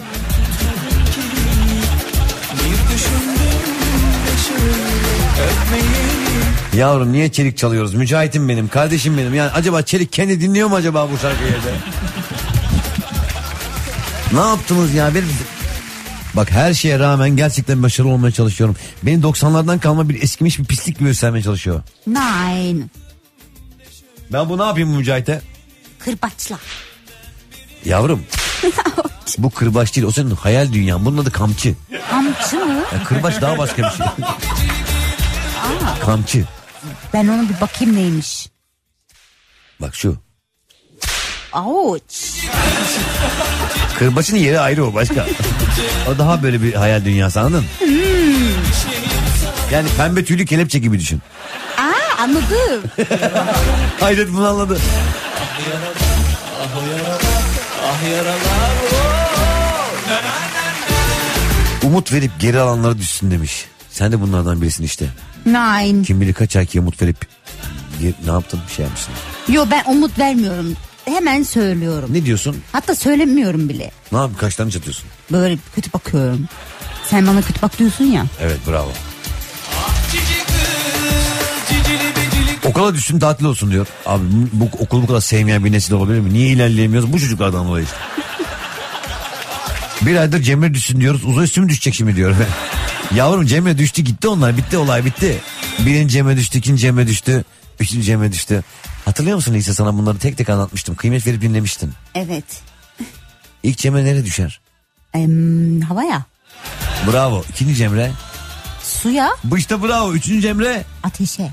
Speaker 1: Yavrum niye Çelik çalıyoruz? Mücahit'im benim, kardeşim benim. Yani acaba Çelik kendi dinliyor mu acaba bu şarkıyı evde? Ne yaptınız ya? Benim... Bak her şeye rağmen gerçekten başarılı olmaya çalışıyorum. Beni doksanlardan kalma bir eskimiş bir pislik gibi göstermeye çalışıyor.
Speaker 4: Nein.
Speaker 1: Ben bu ne yapayım Mücahit'e?
Speaker 4: Kırbaçla.
Speaker 1: Yavrum. Bu kırbaç değil, o senin hayal dünyan. Bunun adı kamçı.
Speaker 4: Kamçı mı?
Speaker 1: Ya kırbaç daha başka bir şey.
Speaker 4: Aa,
Speaker 1: Kamçı.
Speaker 4: ben ona bir bakayım neymiş.
Speaker 1: Bak şu.
Speaker 4: Ouch.
Speaker 1: Kırbaçın yeri ayrı, o başka. O daha böyle bir hayal dünyası, anladın?
Speaker 4: Hmm.
Speaker 1: Yani pembe tüylü kelepçe gibi düşün.
Speaker 4: Aa, anladım.
Speaker 1: Hayret bunu anladı. Umut verip geri alanlara düşsün demiş. Sen de bunlardan birisin işte.
Speaker 4: Nein.
Speaker 1: Kim bilir kaç ay ki umut verip geri, ne yaptın, bir şey yapmışsın.
Speaker 4: Yo, ben umut vermiyorum. Hemen söylüyorum.
Speaker 1: Ne diyorsun?
Speaker 4: Hatta söylemiyorum bile.
Speaker 1: Ne yapayım, kaşlarını çatıyorsun?
Speaker 4: Böyle kötü bakıyorum. Sen bana kötü bak diyorsun ya.
Speaker 1: Evet, bravo. Okula düşsün tatil olsun diyor. Abi bu okulu bu kadar sevmeyen bir nesil olabilir mi? Niye ilerleyemiyoruz? Bu çocuklardan dolayı işte. Bir aydır Cemre düşsün diyoruz. Uzay üstü mü düşecek şimdi diyor. Yavrum Cemre düştü gitti, onlar bitti, olay bitti. Birinci Cemre düştü, ikinci Cemre düştü, üçüncü Cemre düştü. Hatırlıyor musun Lise, sana bunları tek tek anlatmıştım. Kıymet verip dinlemiştin.
Speaker 4: Evet.
Speaker 1: İlk Cemre nereye düşer?
Speaker 4: Em, havaya.
Speaker 1: Bravo. İkinci Cemre?
Speaker 4: Suya.
Speaker 1: Bu işte bravo. Üçüncü Cemre?
Speaker 4: Ateşe.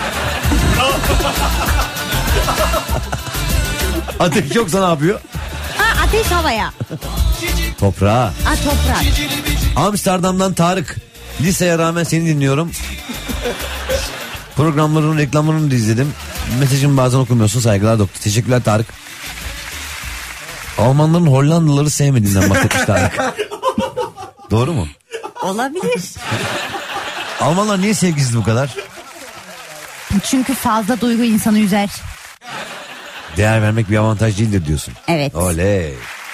Speaker 1: Ateş yoksa ne yapıyor?
Speaker 4: Ha, ateş havaya.
Speaker 1: Toprağa.
Speaker 4: Ha, toprak.
Speaker 1: Amsterdam'dan Tarık. Liseye rağmen seni dinliyorum. Programlarının reklamlarını da izledim. Mesajımı bazen okumuyorsun, saygılar doktor. Teşekkürler Tarık. Almanların Hollandalıları sevmediğinden bahsetmiş Tarık. Doğru mu?
Speaker 4: Olabilir.
Speaker 1: Almanlar niye sevgisiz bu kadar?
Speaker 4: Çünkü fazla duygu insanı üzer.
Speaker 1: Değer vermek bir avantaj değildir diyorsun.
Speaker 4: Evet.
Speaker 1: Oley.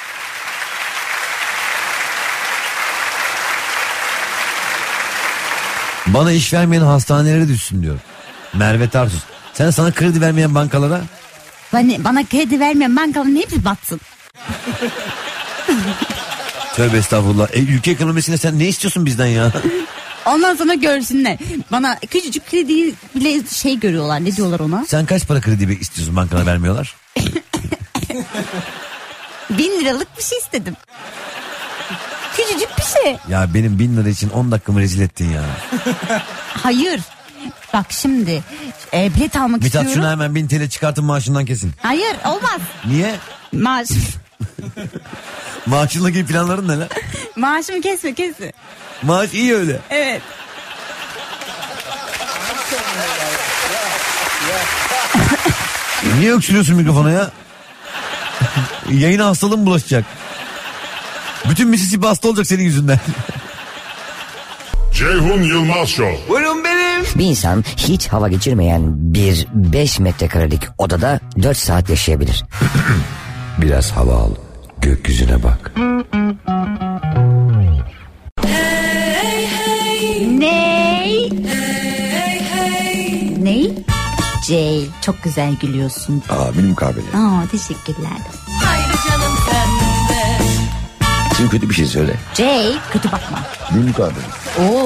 Speaker 1: Bana iş vermeyen hastanelere düşsün diyor Merve Tarsus. Sen sana kredi vermeyen bankalara?
Speaker 4: Bana, bana kredi vermeyen bankaların hepsi batsın.
Speaker 1: Tövbe estağfurullah. E, ülke ekonomisine sen ne istiyorsun bizden ya?
Speaker 4: Ondan sonra görsünler. Bana küçücük krediyi bile şey görüyorlar. Ne diyorlar ona?
Speaker 1: Sen kaç para kredi istiyorsun, bankana vermiyorlar?
Speaker 4: Bin liralık bir şey istedim. Küçücük bir şey.
Speaker 1: Ya benim bin lira için on dakikamı rezil ettin ya.
Speaker 4: Hayır. Bak şimdi e, bilet almak
Speaker 1: Mithat,
Speaker 4: istiyorum.
Speaker 1: şunu hemen bin T L çıkartın, maaşından kesin.
Speaker 4: Hayır, olmaz.
Speaker 1: Niye?
Speaker 4: Maaş.
Speaker 1: Maaşındaki planların ne lan?
Speaker 4: Maaşımı kesme kesme.
Speaker 1: Maaş iyi öyle.
Speaker 4: Evet.
Speaker 1: Niye öksürüyorsun mikrofona ya? Yayına hastalığın bulaşacak. Bütün Mississippi hasta olacak senin yüzünden.
Speaker 10: Ceyhun Yılmaz Show.
Speaker 3: Buyurun benim.
Speaker 11: Bir insan hiç hava geçirmeyen bir beş metrekarelik odada dört saat yaşayabilir.
Speaker 1: Biraz hava al, gökyüzüne bak.
Speaker 4: Ney? Ney? Jay, çok güzel gülüyorsun.
Speaker 1: Aa, benim kahveli.
Speaker 4: Aa, teşekkürler.
Speaker 3: Haydi canım sende.
Speaker 1: Şimdi kötü bir şey söyle.
Speaker 4: Jay, kötü bakma.
Speaker 1: Benim kahveli.
Speaker 4: Oo.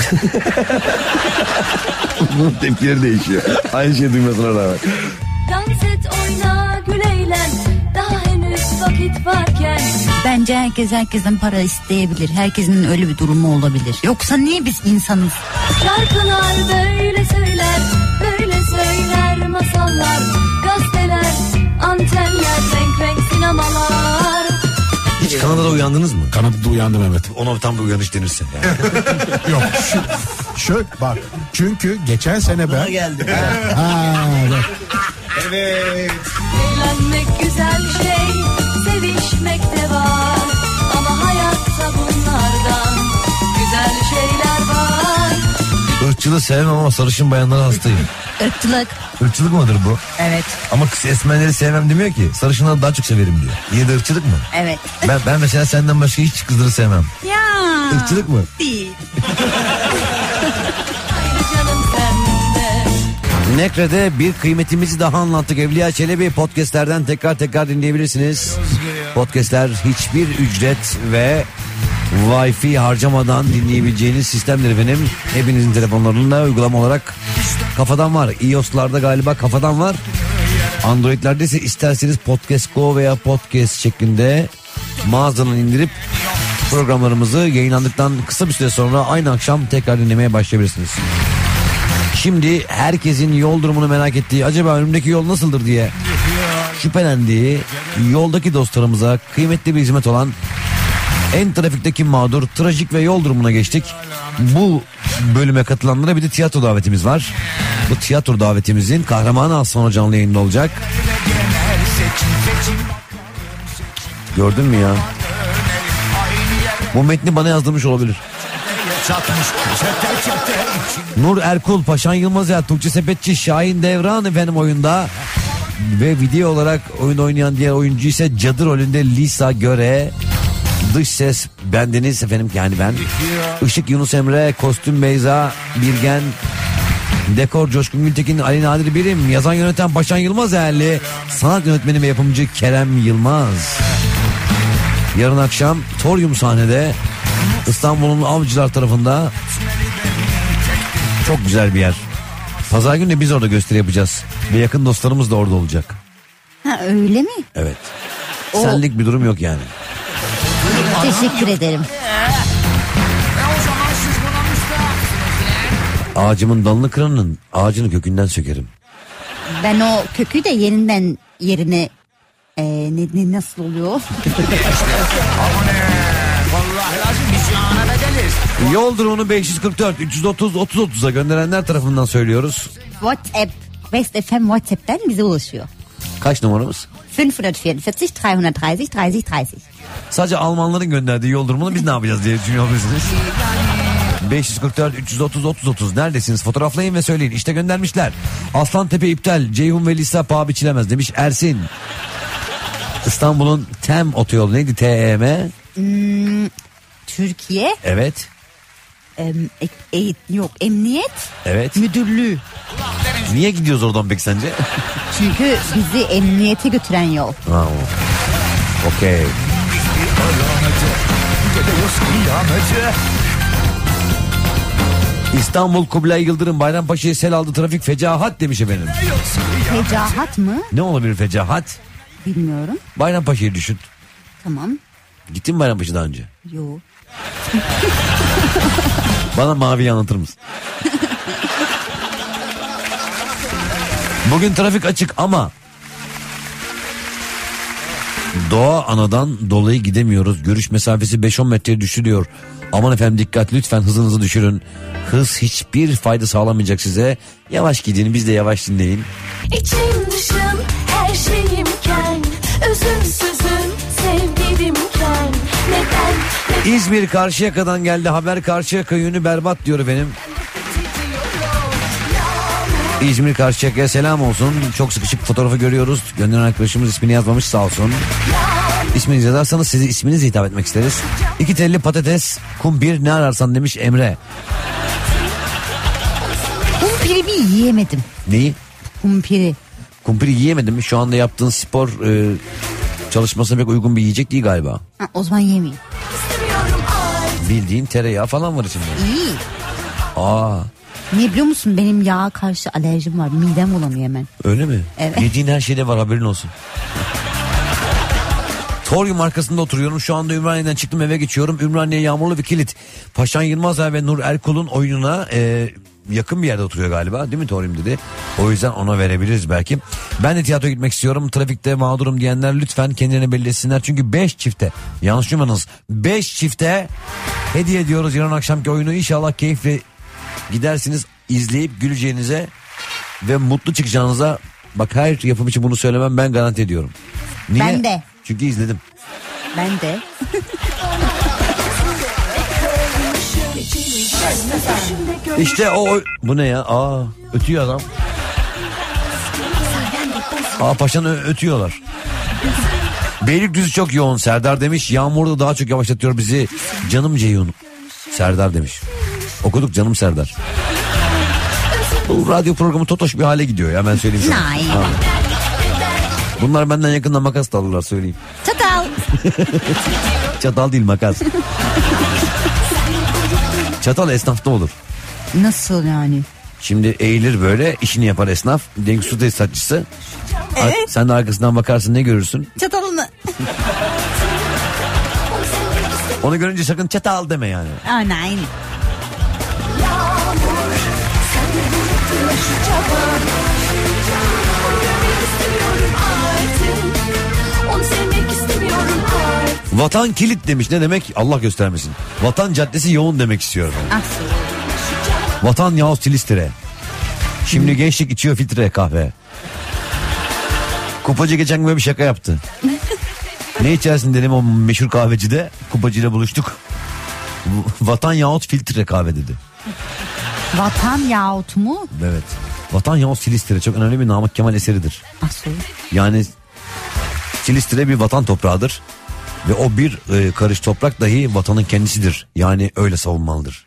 Speaker 1: Bunun tepkileri değişiyor. Aynı şeyi duymasına rağmen.
Speaker 3: Dans et, oyna, gül eğlen. Daha henüz vakit varken.
Speaker 4: Bence herkes herkesten para isteyebilir. Herkesin öyle bir durumu olabilir. Yoksa niye biz insanız?
Speaker 3: Şarkılar böyle söyler, böyle söyler masallar. Gazeteler, antenler, renk renk sinemalar.
Speaker 1: Hiç Kanada'da uyandınız mı?
Speaker 7: Kanada'da uyandım, evet.
Speaker 1: Ona tam bir uyanış denirse. Yani.
Speaker 7: Yok. Şu, şöyle bak. Çünkü geçen sene ben...
Speaker 1: geldi.
Speaker 7: Ha, bak.
Speaker 1: Evet.
Speaker 3: Eğlenmek güzel şey, sevişmek de var. Ama hayatta bunlardan güzel şeyler var.
Speaker 1: Irkçılığı sevmem ama sarışın bayanlara hastayım.
Speaker 4: Irkçılık.
Speaker 1: Irkçılık mıdır bu?
Speaker 4: Evet.
Speaker 1: Ama kız esmerleri sevmem demiyor ki. Sarışınları daha çok severim diyor. Yine de ırkçılık mı?
Speaker 4: Evet.
Speaker 1: Ben, ben mesela senden başka hiç kızları sevmem.
Speaker 4: Ya.
Speaker 1: Irkçılık mı?
Speaker 4: Değil.
Speaker 3: Haydi canım sende.
Speaker 1: Nekre'de bir kıymetimizi daha anlattık. Evliya Çelebi podcastlerden tekrar tekrar dinleyebilirsiniz. Podcastler hiçbir ücret ve Wi-Fi harcamadan dinleyebileceğiniz sistemdir efendim. Hepinizin telefonlarında uygulama olarak Kafadan var. iOS'larda galiba Kafadan var. Android'lerde ise isterseniz Podcast Go veya Podcast şeklinde mağazadan indirip programlarımızı yayınlandıktan kısa bir süre sonra aynı akşam tekrar dinlemeye başlayabilirsiniz. Şimdi herkesin yol durumunu merak ettiği, acaba önümdeki yol nasıldır diye şüphelendiği yoldaki dostlarımıza kıymetli bir hizmet olan En Trafikteki Mağdur, trajik ve yol durumuna geçtik. Bu bölüme katılanlara bir de tiyatro davetimiz var. Bu tiyatro davetimizin kahramanı az sonra canlı yayında olacak. Gördün mü ya? Bu metni bana yazdırmış olabilir. Nur Erkul, Paşan Yılmazel, Tuğçe Sepetçi, Şahin Devran efendim oyunda. Ve video olarak oyun oynayan diğer oyuncu ise cadı rolünde Lisa Göre. Dış ses bendeniz efendim, yani ben. Işık Yunus Emre, kostüm Beyza Birgen, dekor Coşkun Gültekin, Ali Nadir Birim, yazan yöneten Paşan Yılmazelli, sanat yönetmeni ve yapımcı Kerem Yılmaz. Yarın akşam Torium sahnede, İstanbul'un Avcılar tarafında. Çok güzel bir yer. Pazar günü de biz orada gösteri yapacağız. Ve yakın dostlarımız da orada olacak.
Speaker 4: Ha, öyle mi?
Speaker 1: Evet.
Speaker 4: O...
Speaker 1: Senlik bir durum yok yani.
Speaker 4: Teşekkür ederim.
Speaker 1: Ağacımın dalını kıranın ağacını kökünden sökerim.
Speaker 4: Ben o kökü de yeniden yerine e, ne, ne nasıl oluyor?
Speaker 1: Yol durumunu beş yüz kırk dört üç yüz otuz otuz otuza gönderenler tarafından söylüyoruz.
Speaker 4: WhatsApp, West F M WhatsApp'ten bize ulaşıyor.
Speaker 1: Kaç numaramız?
Speaker 4: fünf dört dört, üç üç dreihundertdreißig dreißig dreißig.
Speaker 1: Sadece Almanların gönderdiği yol durumunu biz ne yapacağız diye düşünüyor musunuz? beş yüz kırk dört üç yüz otuz otuz otuz neredesiniz? Fotoğraflayın ve söyleyin. İşte göndermişler. Aslantepe iptal. Ceyhun ve Lisa paha biçilemez demiş Ersin. İstanbul'un Tem otoyolu neydi? T E M?
Speaker 4: Hmm, Türkiye.
Speaker 1: Evet.
Speaker 4: E, e, yok emniyet.
Speaker 1: Evet.
Speaker 4: Müdürlüğü.
Speaker 1: Niye gidiyoruz oradan peki sence?
Speaker 4: Çünkü bizi emniyete götüren yol.
Speaker 1: Ha, okey. İstanbul Kubilay Yıldırım Bayrampaşa'yı sel aldı, trafik fecahat demiş efendim.
Speaker 4: Fecahat mı?
Speaker 1: Ne olabilir fecahat?
Speaker 4: Bilmiyorum.
Speaker 1: Bayrampaşa'yı düşün.
Speaker 4: Tamam.
Speaker 1: Gittin mi Bayrampaşa daha önce?
Speaker 4: Yok.
Speaker 1: Bana Mavi'yi anlatır mısın? Bugün trafik açık ama Doğa Ana'dan dolayı gidemiyoruz. Görüş mesafesi beş on metreye düşürüyor. Aman efendim dikkat, lütfen hızınızı düşürün. Hız hiçbir fayda sağlamayacak size. Yavaş gidin, biz de yavaş dinleyin.
Speaker 3: İçim dışım her şeyimken, özüm sözüm sevgilimken, neden, neden
Speaker 1: İzmir Karşıyaka'dan geldi haber, Karşıyaka yönü berbat diyor efendim. İzmir Karşıyaka'ya selam olsun. Çok sıkışık fotoğrafı görüyoruz. Gönderen arkadaşımız ismini yazmamış, sağ olsun. İsminizi yazarsanız size isminizi hitap etmek isteriz. İki telli patates, kumpir ne ararsan demiş Emre.
Speaker 4: Kumpiri bir yiyemedim.
Speaker 1: Neyi?
Speaker 4: Kumpiri.
Speaker 1: Kumpiri yiyemedim mi? Şu anda yaptığın spor e, çalışmasına pek uygun bir yiyecek değil galiba.
Speaker 4: Ha, o zaman yemeyeyim.
Speaker 1: Bildiğin tereyağı falan var içinde.
Speaker 4: İyi.
Speaker 1: Aa.
Speaker 4: Ne biliyor musun, benim yağa karşı alerjim var. Midem bulanıyor hemen.
Speaker 1: Öyle mi?
Speaker 4: Evet.
Speaker 1: Yediğin her şeyde var, haberin olsun. Torium arkasında oturuyorum. Şu anda Ümraniye'den çıktım, eve geçiyorum. Ümraniye Yağmurlu ve Kilit. Paşan Yılmazer ve Nur Erkul'un oyununa e, yakın bir yerde oturuyor galiba. Değil mi Torium dedi. O yüzden ona verebiliriz belki. Ben de tiyatro gitmek istiyorum. Trafikte mağdurum diyenler lütfen kendilerini belli etsinler. Çünkü beş çifte, yanlış duymadınız, beş çifte hediye ediyoruz yarın akşamki oyunu. İnşallah keyifle gidersiniz, izleyip güleceğinize ve mutlu çıkacağınıza. Bak, her yapım için bunu söylemem, ben garanti ediyorum. Niye?
Speaker 4: Ben de.
Speaker 1: Çünkü izledim.
Speaker 4: Ben de.
Speaker 1: İşte o, o bu ne ya? Aa, ötüyor adam. Aa, paşanı ötüyorlar. Beylikdüzü çok yoğun Serdar demiş. Yağmurda daha çok yavaşlatıyor bizi. Canım Ceyhun. Serdar demiş. Okuduk canım Serdar. Bu radyo programı totoş bir hale gidiyor ya, ben söyleyeyim sana. Ha. Bunlar benden yakında makas da alırlar, söyleyeyim.
Speaker 4: Çatal.
Speaker 1: Çatal değil, makas. Çatal esnafta olur.
Speaker 4: Nasıl yani?
Speaker 1: Şimdi eğilir böyle, işini yapar esnaf. Denk su tesisatçısı.
Speaker 4: Evet.
Speaker 1: Sen de arkasından bakarsın, ne görürsün?
Speaker 4: Çatalını.
Speaker 1: Onu görünce sakın çatal deme yani.
Speaker 4: Aynen.
Speaker 1: Vatan kilit demiş, ne demek? Allah göstermesin. Vatan caddesi yoğun demek istiyorum.
Speaker 4: Aslında.
Speaker 1: Vatan Yavuz Silistre. Şimdi gençlik içiyor filtre kahve. Kupacı geçen gün bir şaka yaptı. Ne içersin dedim o meşhur kahvecide. Kupacıyla buluştuk. Vatan yahut filtre kahve dedi.
Speaker 4: Vatan yahut mu?
Speaker 1: Evet. Vatan yahut Silistre çok önemli bir Namık Kemal eseridir.
Speaker 4: Asıl.
Speaker 1: Yani Silistre bir vatan toprağıdır. Ve o bir e, karış toprak dahi vatanın kendisidir. Yani öyle savunmalıdır.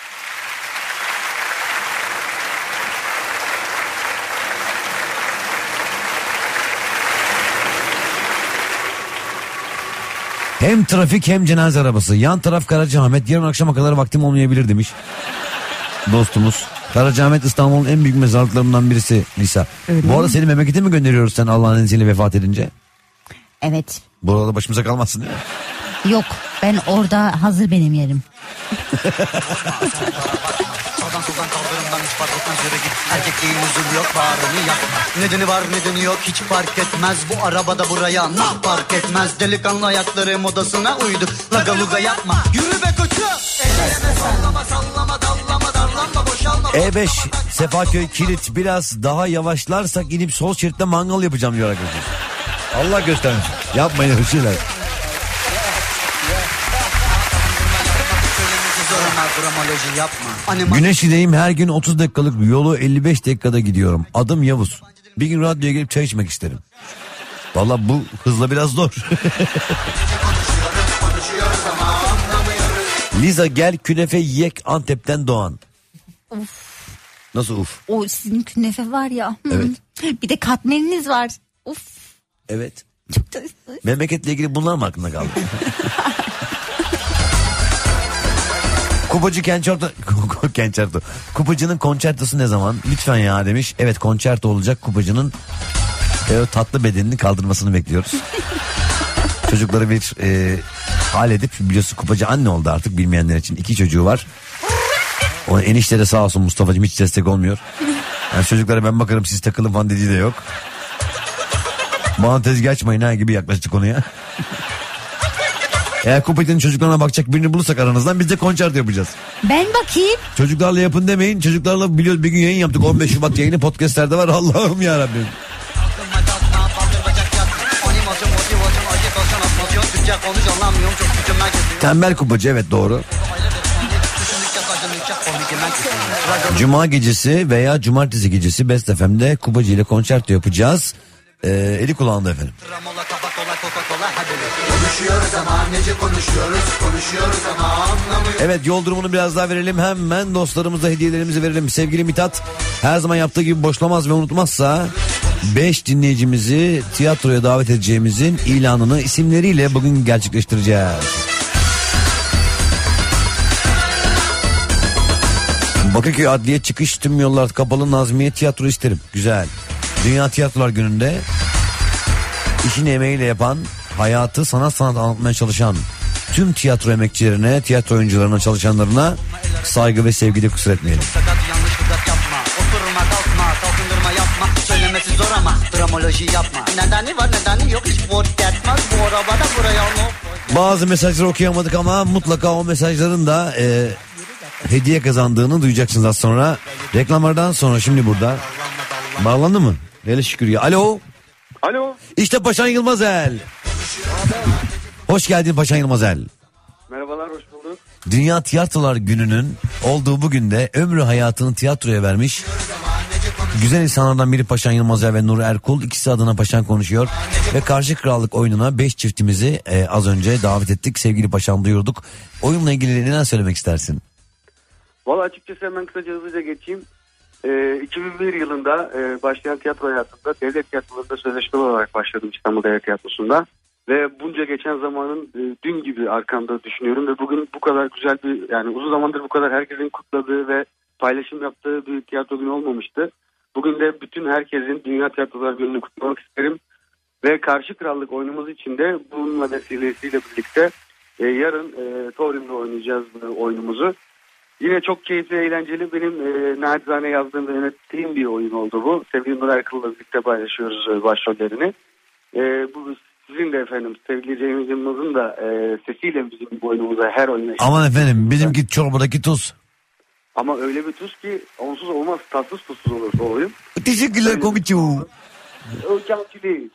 Speaker 1: Hem trafik hem cenaze arabası. Yan taraf Karacaahmet. Yarın akşama kadar vaktim olmayabilir demiş dostumuz. Karacaahmet İstanbul'un en büyük mezarlıklarından birisi Lisa. Öyle. Bu arada seni memlekete mi gönderiyoruz sen Allah'ın izniyle vefat edince?
Speaker 4: Evet.
Speaker 1: Bu arada başımıza kalmazsın değil mi?
Speaker 4: Yok, ben orada hazır benim yerim.
Speaker 12: Sağdan soldan kaldırımdan hiç fark etmez, yere git. Erkekliğin lüzum yok, bağrını yakma. Nedeni var nedeni yok hiç fark etmez. Bu arabada buraya nah fark etmez. Delikanlı ayakları modasına uyduk. Laga luga yapma, yürü be koçum. Elleme sallama sallama dallama darlanma boşalma.
Speaker 1: E beş Sefaköy Kilit, biraz daha yavaşlarsak inip sol şeritte mangal yapacağım diyor arkadaşlar. Allah göstermesin. Yapmayın öyle şeyler. Güneşli'deyim, her gün otuz dakikalık yolu elli beş dakikada gidiyorum. Adım Yavuz. Bir gün radyoya gelip çay içmek isterim. Valla bu hızla biraz zor. Liza gel künefe yiyek Antep'ten Doğan.
Speaker 4: Uf.
Speaker 1: Nasıl uf?
Speaker 4: O sizin künefe var ya.
Speaker 1: Evet.
Speaker 4: Bir de katmeriniz var. Uf.
Speaker 1: Evet. Memleketle ilgili bunlar mı aklında kaldı? Kupacı Kençerto Kençerto Kupacının konçertosu ne zaman? Lütfen ya demiş. Evet, konçerto olacak. Kupacının e, tatlı bedenini kaldırmasını bekliyoruz. Çocukları bir e, halledip, biliyorsun Kupacı anne oldu artık, bilmeyenler için. İki çocuğu var. O enişte de sağ olsun Mustafa'cığım hiç destek olmuyor. Yani çocuklara ben bakarım siz takılın falan dediği de yok. Bana tezgah açmayın ha gibi yaklaştık konuya. Eğer Kupacı'nın çocuklarına bakacak birini bulursak aranızdan biz de konçerto yapacağız.
Speaker 4: Ben bakayım.
Speaker 1: Çocuklarla yapın demeyin. Çocuklarla biliyoruz, bir gün yayın yaptık. on beş Şubat yayını podcastlerde var. Allah'ım yarabbim. Tembel Kupacı, evet doğru. Cuma gecesi veya cumartesi gecesi Best F M'de Kupacı ile konçerto yapacağız. Ee, eli kulağında efendim. Konuşuyoruz ama nece konuşuyoruz, konuşuyoruz ama anlamıyoruz. Evet, yol durumunu biraz daha verelim. Hemen dostlarımıza hediyelerimizi verelim. Sevgili Mithat her zaman yaptığı gibi boşlamaz ve unutmazsa beş dinleyicimizi tiyatroya davet edeceğimizin ilanını isimleriyle bugün gerçekleştireceğiz. Bakırköy Adliye çıkış, tüm yollar kapalı, Nazmiye tiyatro isterim. Güzel. Dünya Tiyatrolar Günü'nde işini emeğiyle yapan, hayatı sanat sanat anlatmaya çalışan tüm tiyatro emekçilerine, tiyatro oyuncularına, çalışanlarına saygı ve sevgiyle kusur etmeyelim. Bazı mesajları okuyamadık ama mutlaka o mesajların da e, hediye kazandığını duyacaksınız az sonra. Reklamlardan sonra şimdi burada. Bağlandı mı? Hele şükür ya. Alo.
Speaker 13: Alo.
Speaker 1: İşte Paşan Yılmazel. Hoş geldin Paşan Yılmazel.
Speaker 13: Merhabalar, hoş bulduk.
Speaker 1: Dünya Tiyatrolar Günü'nün olduğu bugün de ömrü hayatını tiyatroya vermiş güzel insanlardan biri Paşan Yılmazel ve Nur Erkul. İkisi adına Paşan konuşuyor. Ve Karşı Krallık oyununa beş çiftimizi e, az önce davet ettik. Sevgili Paşan, duyurduk. Oyunla ilgili neler söylemek istersin?
Speaker 13: Valla açıkçası hemen kısaca hızlıca geçeyim. Ee, iki bin bir yılında e, başlayan tiyatro hayatında devlet tiyatrolarında sözleşmeli olarak başladım İstanbul Devlet Tiyatrosu'nda. Ve bunca geçen zamanın e, dün gibi arkamda düşünüyorum ve bugün bu kadar güzel bir, yani uzun zamandır bu kadar herkesin kutladığı ve paylaşım yaptığı bir tiyatro günü olmamıştı. Bugün de bütün herkesin Dünya Tiyatrolar Günü'nü kutlamak isterim. Ve Karşı Krallık oyunumuz için de bununla vesilesiyle birlikte e, yarın e, Torino'da oynayacağız e, oyunumuzu. Yine çok keyifli, eğlenceli, benim e, nacizane yazdığım ve yönettiğim bir oyun oldu bu. Sevgili Nur Erkıl'la birlikte paylaşıyoruz e, başrollerini. E, bu sizin de efendim, sevgili Cem Yılmaz'ın da e, sesiyle bizim bu oyunumuza her oyuna...
Speaker 1: Aman efendim, bizimki çorbadaki tuz.
Speaker 13: Ama öyle bir tuz ki onsuz olmaz, tatsız tuzsuz olur o oyun.
Speaker 1: Teşekkürler komikçu.
Speaker 13: O kamçili.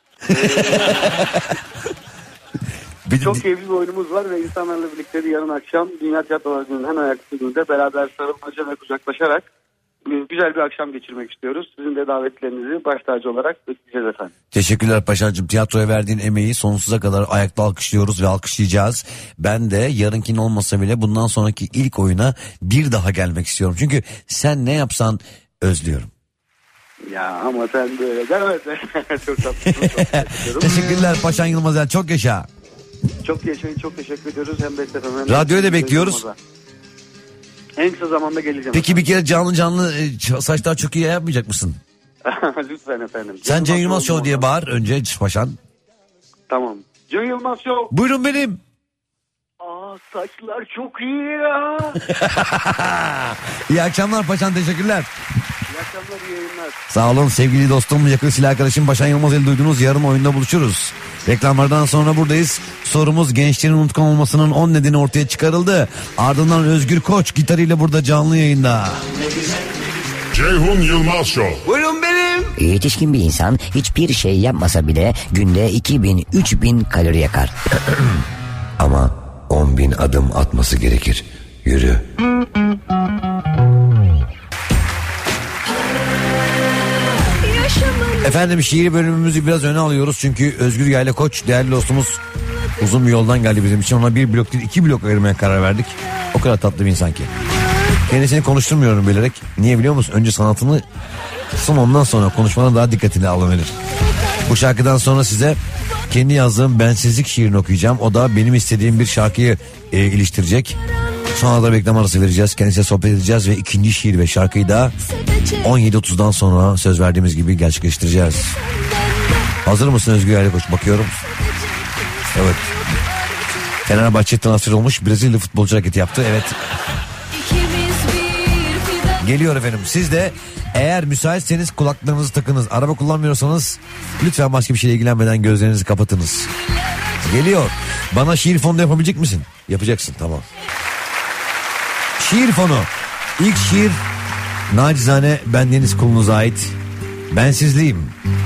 Speaker 13: Çok keyifli bir oyunumuz var ve insanlarla birlikte de yarın akşam Dünya Tiyatrolar Günü'nün hemen ertesi günde beraber sarılmaca ve kucaklaşarak güzel bir akşam geçirmek istiyoruz. Sizin de davetlerinizi baş tacı olarak bekleyeceğiz efendim.
Speaker 1: Teşekkürler Paşacığım. Tiyatroya verdiğin emeği sonsuza kadar ayakta alkışlıyoruz ve alkışlayacağız. Ben de yarınkinin olmasa bile bundan sonraki ilk oyuna bir daha gelmek istiyorum. Çünkü sen ne yapsan özlüyorum.
Speaker 13: Ya ama sen böyle demezsin. Çok tatlısın. Çok
Speaker 1: teşekkürler Paşan Yılmazel. Çok yaşa.
Speaker 13: Çok yaşayın, çok teşekkür ediyoruz. Hem Best F M,
Speaker 1: radyoya da bekliyoruz.
Speaker 13: En kısa zamanda geleceğim.
Speaker 1: Peki bir kere canlı canlı saçlar çok iyi yapmayacak mısın?
Speaker 13: Lütfen efendim.
Speaker 1: Sen Cem Yılmaz Show diye bağır önce Paşan.
Speaker 13: Tamam. Cem Yılmaz Show.
Speaker 1: Buyurun benim.
Speaker 13: Aa, saçlar çok iyi ya.
Speaker 1: İyi akşamlar Paşan, teşekkürler.
Speaker 13: İyi akşamlar, iyi yayınlar.
Speaker 1: Sağ olun sevgili dostum, yakın silah arkadaşım Paşan Yılmazel'i duydunuz. Yarın oyunda buluşuruz. Reklamlardan sonra buradayız. Sorumuz gençlerin unutkan olmasının on nedeni ortaya çıkarıldı. Ardından Özgür Koç gitarıyla burada canlı yayında.
Speaker 10: Ceyhun Yılmaz Show.
Speaker 1: Buyurun benim.
Speaker 11: Yetişkin bir insan hiçbir şey yapmasa bile günde iki bin üç bin kalori yakar.
Speaker 14: Ama on bin adım atması gerekir. Yürü.
Speaker 1: Efendim şiir bölümümüzü biraz öne alıyoruz çünkü Özgür Yayla Koç değerli dostumuz uzun bir yoldan geldi bizim için. Ona bir blok değil iki blok ayırmaya karar verdik. O kadar tatlı bir insan ki. Kendisini konuşturmuyorum bilerek. Niye biliyor musun? Önce sanatını son, ondan sonra konuşmanın daha dikkatini alınır. Bu şarkıdan sonra size kendi yazdığım Bensizlik şiirini okuyacağım. O da benim istediğim bir şarkıyı e, iliştirecek. Sonra da reklam arası vereceğiz. Kendisiyle sohbet edeceğiz ve ikinci şiir ve şarkıyı da on yedi otuzdan sonra söz verdiğimiz gibi gerçekleştireceğiz. Hazır mısın Özgür Yaylakoç? Bakıyorum. Evet. Fenerbahçe transfer olmuş, Brezilya futbolcu hareketi yaptı. Evet. Geliyor efendim. Siz de eğer müsaitseniz kulaklarınızı takınız. Araba kullanmıyorsanız lütfen başka bir şeyle ilgilenmeden gözlerinizi kapatınız. Geliyor. Bana şiir fonu yapabilecek misin? Yapacaksın, tamam. Şiir fonu. İlk şiir nacizane bendeniz kulunuza ait. Bensizliğim.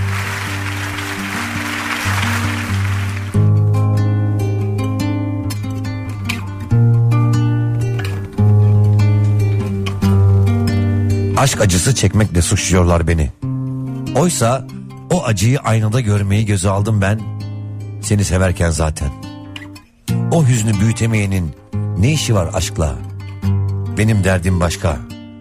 Speaker 1: Aşk acısı çekmekle suçluyorlar beni. Oysa o acıyı aynada görmeyi göze aldım ben. Seni severken zaten. O hüznü büyütemeyenin ne işi var aşkla? Benim derdim başka.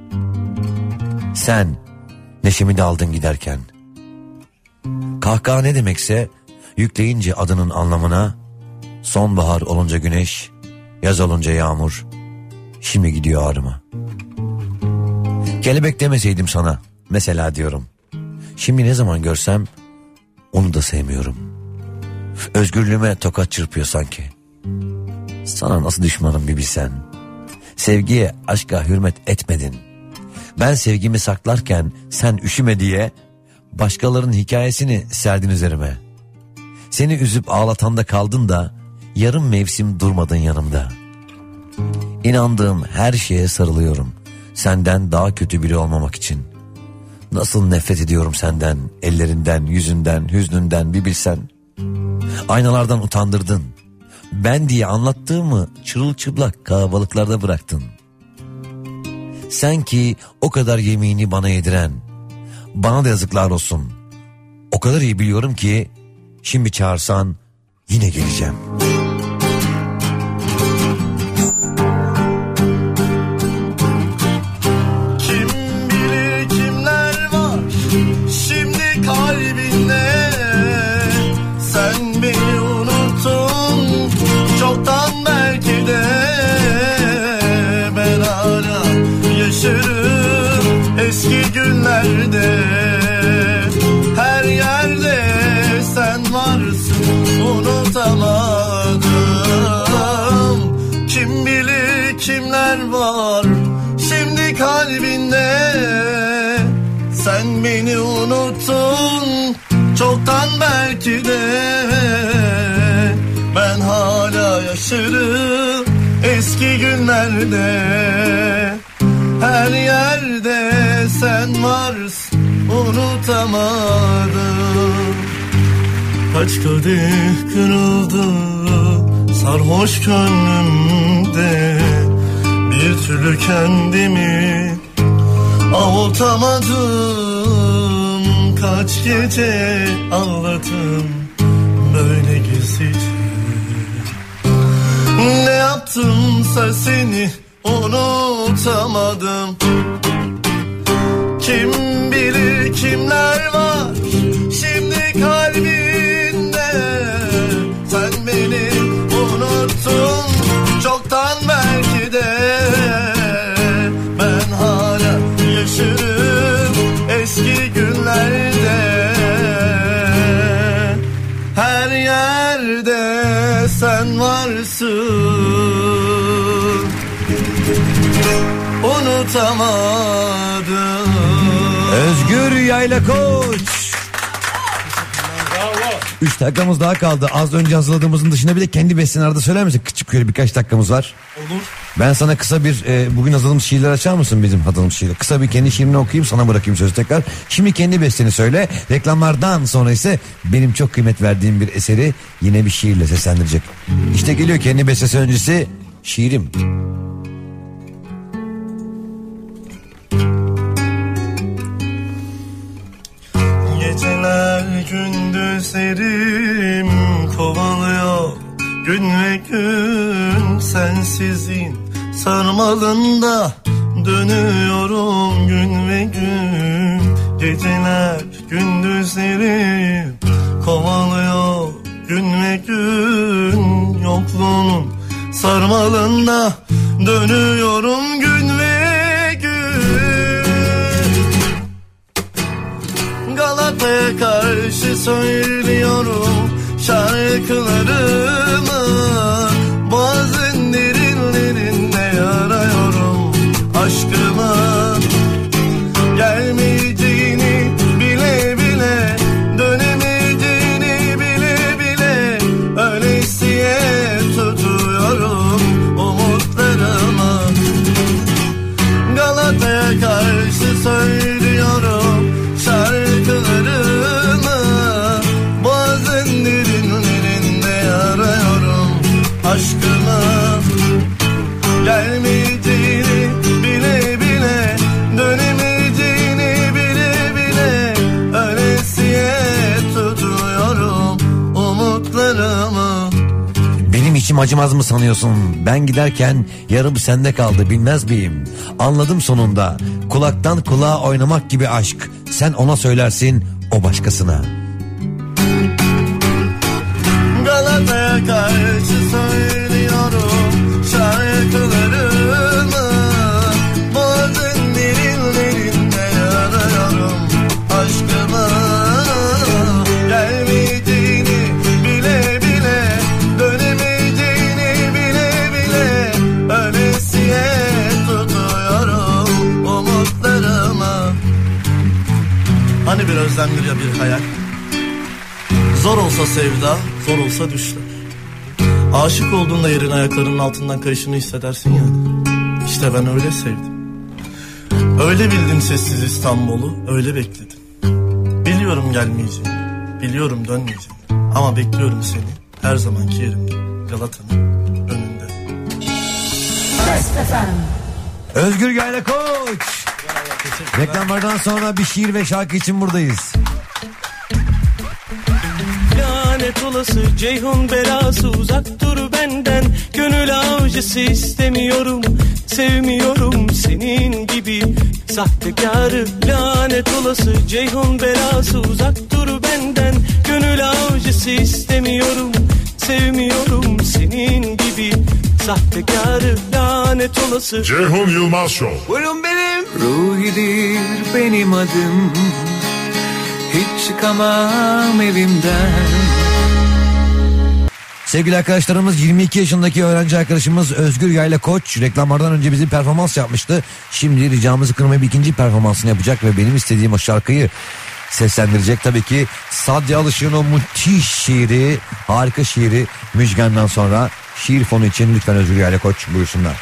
Speaker 1: Sen neşemi de aldın giderken. Kahkaha ne demekse yükleyince adının anlamına, sonbahar olunca güneş, yaz olunca yağmur, şimdi gidiyor ağrıma. Kelebek demeseydim sana mesela diyorum. Şimdi ne zaman görsem onu da sevmiyorum. Özgürlüğüme tokat çırpıyor sanki. Sana nasıl düşmanım bir bilsen. Sevgiye, aşka hürmet etmedin. Ben sevgimi saklarken sen üşüme diye başkalarının hikayesini serdin üzerime. Seni üzüp ağlatan da kaldın da yarım mevsim durmadın yanımda. İnandığım her şeye sarılıyorum. Senden daha kötü biri olmamak için. Nasıl nefret ediyorum senden, ellerinden, yüzünden, hüznünden bir bilsen. Aynalardan utandırdın. Ben diye anlattığımı çırılçıplak kalabalıklarda bıraktın. Sen ki o kadar yemeğini bana yediren, bana da yazıklar olsun. O kadar iyi biliyorum ki şimdi çağırsan yine geleceğim.
Speaker 15: Eski günlerde her yerde sen varsın, unutamadım. Kim bilir kimler var şimdi kalbinde. Sen beni unuttun çoktan belki de. Ben hala yaşarım eski günlerde. Her yerde sen varsın, unutamadım. Kaç kadeh kırıldı sarhoş gönlümde. Bir türlü kendimi avutamadım. Kaç gece ağladım böyle gizlice. Ne yaptımsa seni unutamadım. Kim bilir kimler var şimdi kalbinde. Sen beni unuttun çoktan belki de. Ben hala yaşarım eski günlerde. Her yerde sen varsın, unutamadım.
Speaker 1: Özgür Yaylakoç. Üç dakikamız daha kaldı. Az önce hazırladığımızın dışında bir de kendi besteni arada söyler misin? Küçük böyle birkaç dakikamız var.
Speaker 5: Olur.
Speaker 1: Ben sana kısa bir e, bugün hazırladığımız şiirler açar mısın bizim hazırladığımız şiirler? Kısa bir kendi şiirini okuyayım, sana bırakayım sözü tekrar. Şimdi kendi besteni söyle. Reklamlardan sonra ise benim çok kıymet verdiğim bir eseri yine bir şiirle seslendirecek. İşte geliyor kendi bestesi öncesi şiirim.
Speaker 15: Geceler gündüzlerim kovalıyor, gün ve gün sensizliğin sarmalında dönüyorum gün ve gün. Geceler gündüzlerim kovalıyor gün ve gün yokluğunun sarmalında dönüyorum gün ve gün. Galata'ya karşı söylüyorum şarkılarımı, boğazın derinlerinde yarıyorum aşkımı. Gelmeyeceğini bile bile, dönemeyeceğini bile bile, öylesiye tutuyorum umutlarımı. Galata'ya karşı söylüyorum şarkılarımı, boğazın derinlerinde yarıyorum aşkımı. Gelmeyeceğini bile bile, dönemeyeceğini bile bile, öylesiye tutuyorum umutlarımı.
Speaker 1: Benim içim acımaz mı sanıyorsun? Ben giderken yarım sende kaldı, bilmez miyim? Anladım sonunda. Kulaktan kulağa oynamak gibi aşk. Sen ona söylersin, o başkasına.
Speaker 15: Galata'ya karşı söylüyorum şarkılarımı, boğazın derinlerinde yarıyorum aşkımı. Gelmeyeceğini bile bile, dönemeyeceğini bile bile, öylesiye tutuyorum umutlarımı. Hani bir özlemdir ya bir hayal, zor olsa sevda, zor olsa düşler. Aşık olduğunda yerin ayaklarının altından kayışını hissedersin ya. İşte ben öyle sevdim. Öyle bildim sessiz İstanbul'u, öyle bekledim. Biliyorum gelmeyeceğini, biliyorum dönmeyeceğini, ama bekliyorum seni her zamanki yerimde, Galata'nın önünde.
Speaker 1: Özgür Yayla Koç. Reklamlardan sonra bir şiir ve şarkı için buradayız.
Speaker 16: Lanet olası Ceyhun belası, uzak dur benden. Gönül avcısı istemiyorum, sevmiyorum senin gibi sahtekarı. Lanet olası Ceyhun belası, uzak dur benden. Gönül avcısı istemiyorum, sevmiyorum senin gibi sahtekarı. Lanet olası
Speaker 10: Ceyhun Yılmaz Show.
Speaker 16: Buyurun benim.
Speaker 17: Ruhidir benim adım, hiç çıkamam evimden.
Speaker 1: Sevgili arkadaşlarımız, yirmi iki yaşındaki öğrenci arkadaşımız Özgür Yayla Koç reklamlardan önce bizim performans yapmıştı. Şimdi ricamızı kırmayıp ikinci performansını yapacak ve benim istediğim o şarkıyı seslendirecek. Tabii ki Sadya Alışık'ın o müthiş şiiri, harika şiiri Müjgan'dan sonra şiir fonu için lütfen Özgür Yayla Koç buyursunlar.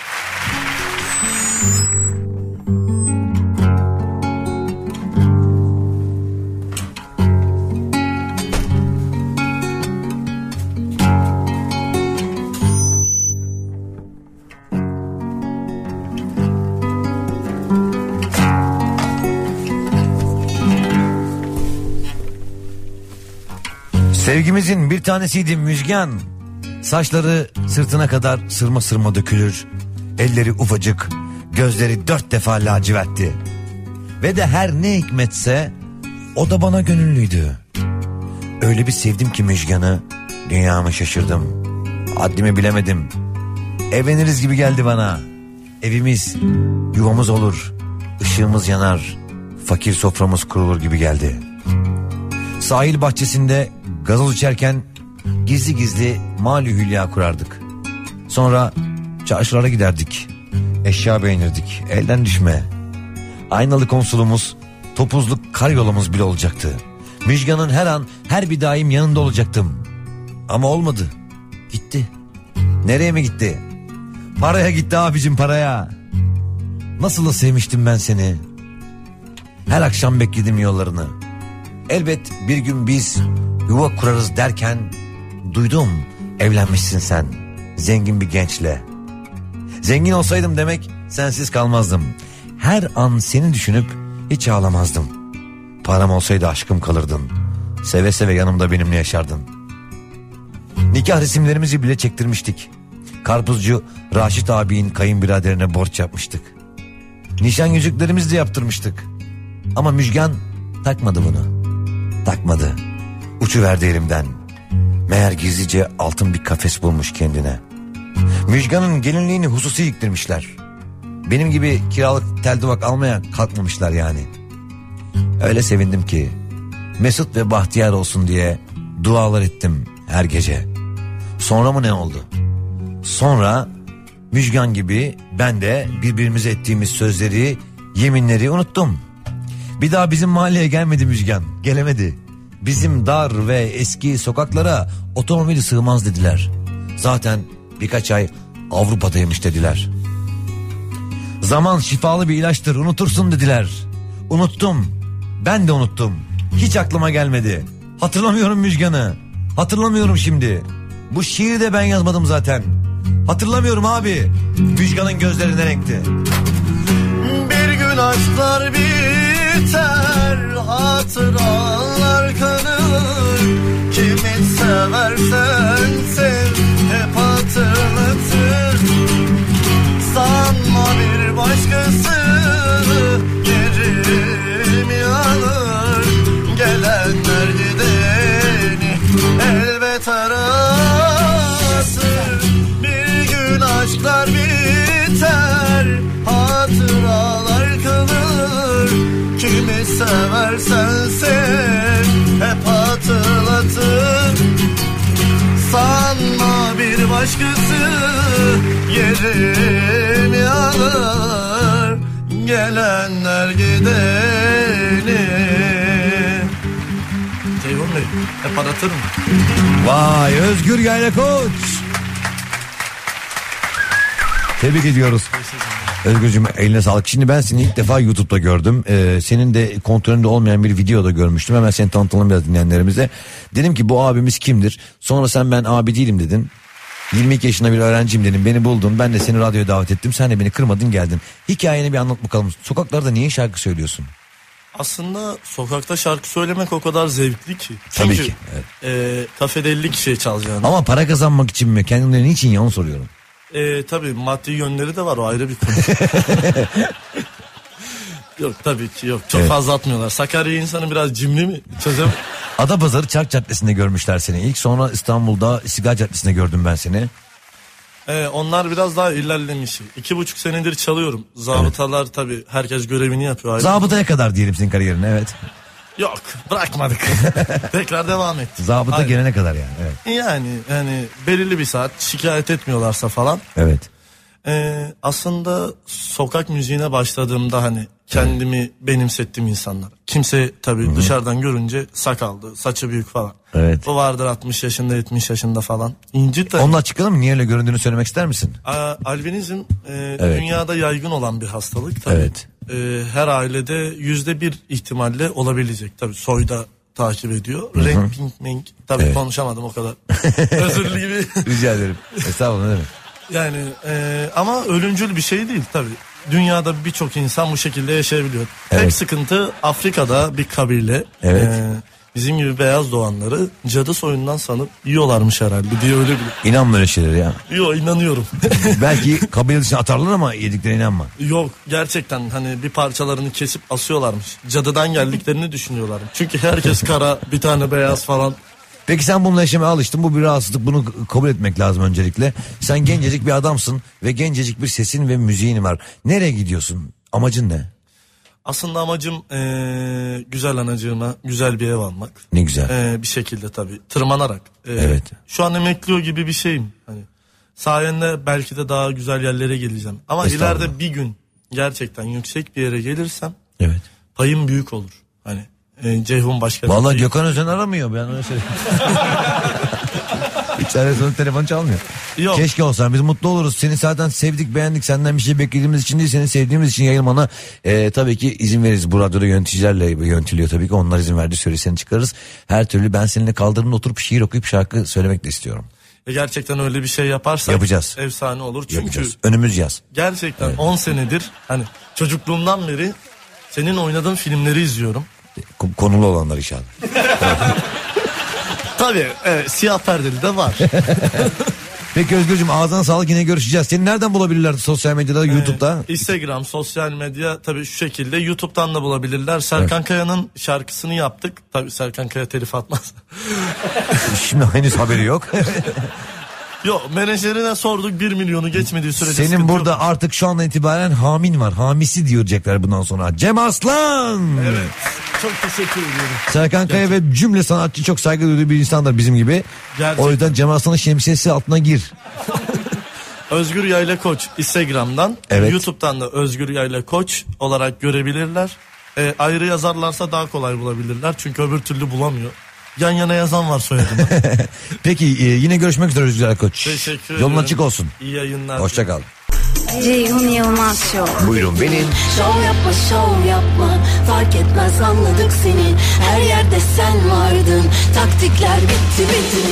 Speaker 1: Sevgimizin bir tanesiydi Müjgan. Saçları sırtına kadar sırma sırma dökülür. Elleri ufacık, gözleri dört defa lacivertti. Ve de her ne hikmetse o da bana gönüllüydü. Öyle bir sevdim ki Müjgan'ı, dünyamı şaşırdım. Haddimi bilemedim. Evleniriz gibi geldi bana. Evimiz, yuvamız olur, ışığımız yanar, fakir soframız kurulur gibi geldi. Sahil bahçesinde gazoz içerken gizli gizli mali hülya kurardık. Sonra çarşılara giderdik. Eşya beğenirdik. Elden düşme. Aynalı konsolumuz, topuzluk karyolumuz bile olacaktı. Müjgan'ın her an, her bir daim yanında olacaktım. Ama olmadı. Gitti. Nereye mi gitti? Paraya gitti abicim, paraya. Nasıl da sevmiştim ben seni. Her akşam bekledim yollarını. Elbet bir gün biz yuva kurarız derken duydum, evlenmişsin sen zengin bir gençle. Zengin olsaydım demek sensiz kalmazdım. Her an seni düşünüp hiç ağlamazdım. Param olsaydı aşkım kalırdın. Seve seve yanımda benimle yaşardın. Nikah resimlerimizi bile çektirmiştik. Karpuzcu Raşit abinin kayınbiraderine borç yapmıştık. Nişan yüzüklerimizi de yaptırmıştık. Ama Müjgan takmadı bunu. Takmadı. Uçuverdi elimden. Meğer gizlice altın bir kafes bulmuş kendine. Müjgan'ın gelinliğini hususi yıktırmışlar. Benim gibi kiralık tel duvak almaya kalkmamışlar yani. Öyle sevindim ki mesut ve bahtiyar olsun diye dualar ettim her gece. Sonra mı ne oldu? Sonra Müjgan gibi ben de birbirimize ettiğimiz sözleri, yeminleri unuttum. Bir daha bizim mahalleye gelmedi Müjgan, gelemedi. Bizim dar ve eski sokaklara otomobili sığmaz dediler. Zaten birkaç ay Avrupa'daymış dediler. Zaman şifalı bir ilaçtır, unutursun dediler. Unuttum, ben de unuttum. Hiç aklıma gelmedi. Hatırlamıyorum Müjgan'ı. Hatırlamıyorum şimdi. Bu şiiri de ben yazmadım zaten. Hatırlamıyorum abi. Müjgan'ın gözleri ne renkti?
Speaker 15: Bir gün aşklar biter, hatıralar kalır. Kimi seversen sev, hep hatırlatır. Sanma bir başkası yerimi alır. Gelenler gideni elbet arasır. Bir gün aşklar biter, hatıralar kalır. Kimi seversen sev, hep hatırlatır. Sanma bir başkası yerimi alır. Gelenler gideni. Ceyhun Bey, hep aratırım.
Speaker 1: Vay Özgür Yaylakoç. Tebrik ediyoruz. Özgürcüğüm eline sağlık. Şimdi ben seni ilk defa YouTube'da gördüm. Ee, senin de kontrolünde olmayan bir videoda görmüştüm. Hemen seni tanıtalım biraz dinleyenlerimize. Dedim ki bu abimiz kimdir? Sonra sen ben abi değilim dedin. yirmi iki yaşında bir öğrenciyim dedim. Beni buldun. Ben de seni radyoya davet ettim. Sen de beni kırmadın geldin. Hikayeni bir anlat bakalım. Sokaklarda niye şarkı söylüyorsun?
Speaker 15: Aslında sokakta şarkı söylemek o kadar zevkli ki.
Speaker 1: Tabii
Speaker 15: Çünkü,
Speaker 1: ki. Evet.
Speaker 15: E, kafede elli kişiye çalacağını.
Speaker 1: Ama para kazanmak için mi? Kendileri niçin ya onu soruyorum.
Speaker 15: E, tabii maddi yönleri de var, o ayrı bir konu. Yok tabii ki yok. Çok evet. fazla atmıyorlar. Sakarya insanı biraz cimri mi? Çözem.
Speaker 1: Adapazarı Çark Caddesi'nde görmüşler seni. İlk sonra İstanbul'da İstiklal Caddesi'nde gördüm ben seni.
Speaker 15: Ee, onlar biraz daha ilerlemiş. İki buçuk senedir çalıyorum. Zabıtalar evet. tabii herkes görevini yapıyor.
Speaker 1: Zabıtaya kadar diyelim senin kariyerine, evet.
Speaker 15: Yok bırakmadık. Tekrar devam ettik.
Speaker 1: Zabıta Aynen. gelene kadar yani. Evet.
Speaker 15: Yani yani belirli bir saat şikayet etmiyorlarsa falan.
Speaker 1: Evet.
Speaker 15: Ee, aslında sokak müziğine başladığımda hani kendimi evet. benimsettim insanlar. Kimse tabii Hı-hı. dışarıdan görünce sakallı, saçı büyük falan.
Speaker 1: Evet.
Speaker 15: O vardır altmış yaşında, yetmiş yaşında falan. İncit tabii.
Speaker 1: Onunla açıklayalım mı? Niye öyle göründüğünü söylemek ister misin?
Speaker 15: Aa, albinizm e,
Speaker 1: evet.
Speaker 15: dünyada yaygın olan bir hastalık tabii. Evet. E, her ailede yüzde bir ihtimalle olabilecek tabii. Soyda takip ediyor. Hı-hı. Renk, pink, menk. Tabii evet. konuşamadım o kadar. Özürlü gibi.
Speaker 1: Rica ederim. Estağfurullah, ne demek?
Speaker 15: Yani e, ama ölümcül bir şey değil tabii. Dünyada birçok insan bu şekilde yaşayabiliyor. Evet. Tek sıkıntı Afrika'da bir kabile
Speaker 1: evet.
Speaker 15: e, bizim gibi beyaz doğanları cadı soyundan sanıp yiyorlarmış herhalde diye öyle bir.
Speaker 1: İnanma öyle şeyler ya.
Speaker 15: Yok inanıyorum. Belki
Speaker 1: kabile dışına atarlar ama yediklerine inanma.
Speaker 15: Yok gerçekten hani bir parçalarını kesip asıyorlarmış. Cadıdan geldiklerini düşünüyorlar. Çünkü herkes kara, bir tane beyaz falan.
Speaker 1: Peki sen bununla yaşamaya alıştın, bu bir rahatsızlık, bunu kabul etmek lazım öncelikle. Sen gencecik bir adamsın ve gencecik bir sesin ve müziğin var. Nereye gidiyorsun? Amacın ne?
Speaker 15: Aslında amacım ee, güzel anacığıma güzel bir ev almak.
Speaker 1: Ne güzel.
Speaker 15: E, bir şekilde tabii tırmanarak. E,
Speaker 1: evet. Şu
Speaker 15: an emekliyor gibi bir şeyim. Hani sayende belki de daha güzel yerlere geleceğim. Ama ileride bir gün gerçekten yüksek bir yere gelirsem
Speaker 1: evet.
Speaker 15: payım büyük olur. Hani e, Ceyhun başka.
Speaker 1: Vallahi Gökhan Özen aramıyor, ben öyle söyleyeyim. Hiç arasında telefon çalmıyor. Yok. Keşke olsan, biz mutlu oluruz. Seni zaten sevdik, beğendik, senden bir şey beklediğimiz için değil, seni sevdiğimiz için yayılmana e, tabii ki izin veririz. Bu radyoda yöneticilerle yönetiliyor tabii ki, onlar izin verdiği süre seni çıkarırız. Her türlü ben seninle kaldırımda oturup şiir okuyup şarkı söylemek de istiyorum.
Speaker 15: E gerçekten öyle bir şey yaparsak
Speaker 1: yapacağız.
Speaker 15: Efsane olur çünkü
Speaker 1: yapacağız. Önümüz yaz.
Speaker 15: Gerçekten evet. on senedir hani çocukluğumdan beri senin oynadığın filmleri izliyorum.
Speaker 1: Konulu olanlar inşallah.
Speaker 15: Tabii evet, siyah perdeli de var.
Speaker 1: Peki Özgürcüğüm ağzına sağlık, yine görüşeceğiz. Seni nereden bulabilirler sosyal medyada, YouTube'da?
Speaker 15: Ee, Instagram, sosyal medya tabii şu şekilde. YouTube'dan da bulabilirler. Serkan evet. Kaya'nın şarkısını yaptık. Tabii Serkan Kaya telif atmaz.
Speaker 1: Şimdi henüz haberi yok.
Speaker 15: Yok, menajerine sorduk, bir milyonu geçmediği sürece.
Speaker 1: Senin burada
Speaker 15: yok.
Speaker 1: Artık şu andan itibaren hamin var. Hamisi diyecekler bundan sonra. Cem Arslan.
Speaker 15: Evet. Çok teşekkür ediyorum.
Speaker 1: Serkan Kaya ve cümle sanatçı çok saygı duyduğu bir insandır bizim gibi. Gerçekten. O yüzden Cem Arslan'ın şemsiyesi altına gir.
Speaker 15: Özgür Yayla Koç Instagram'dan, evet. YouTube'dan da Özgür Yayla Koç olarak görebilirler. E, ayrı yazarlarsa daha kolay bulabilirler. Çünkü öbür türlü bulamıyor. Yan yana yazan var soyadımda.
Speaker 1: Peki e, yine görüşmek üzere Özgür Yayla Koç.
Speaker 15: Teşekkür ederim.
Speaker 1: Yolun açık olsun.
Speaker 15: İyi yayınlar.
Speaker 1: Hoşça kal.
Speaker 3: Ceyhun Yılmaz Show.
Speaker 1: Buyurun benim.
Speaker 3: Şov yapma şov yapma, fark etmez anladık seni. Her yerde sen vardın, taktikler bitti bitti.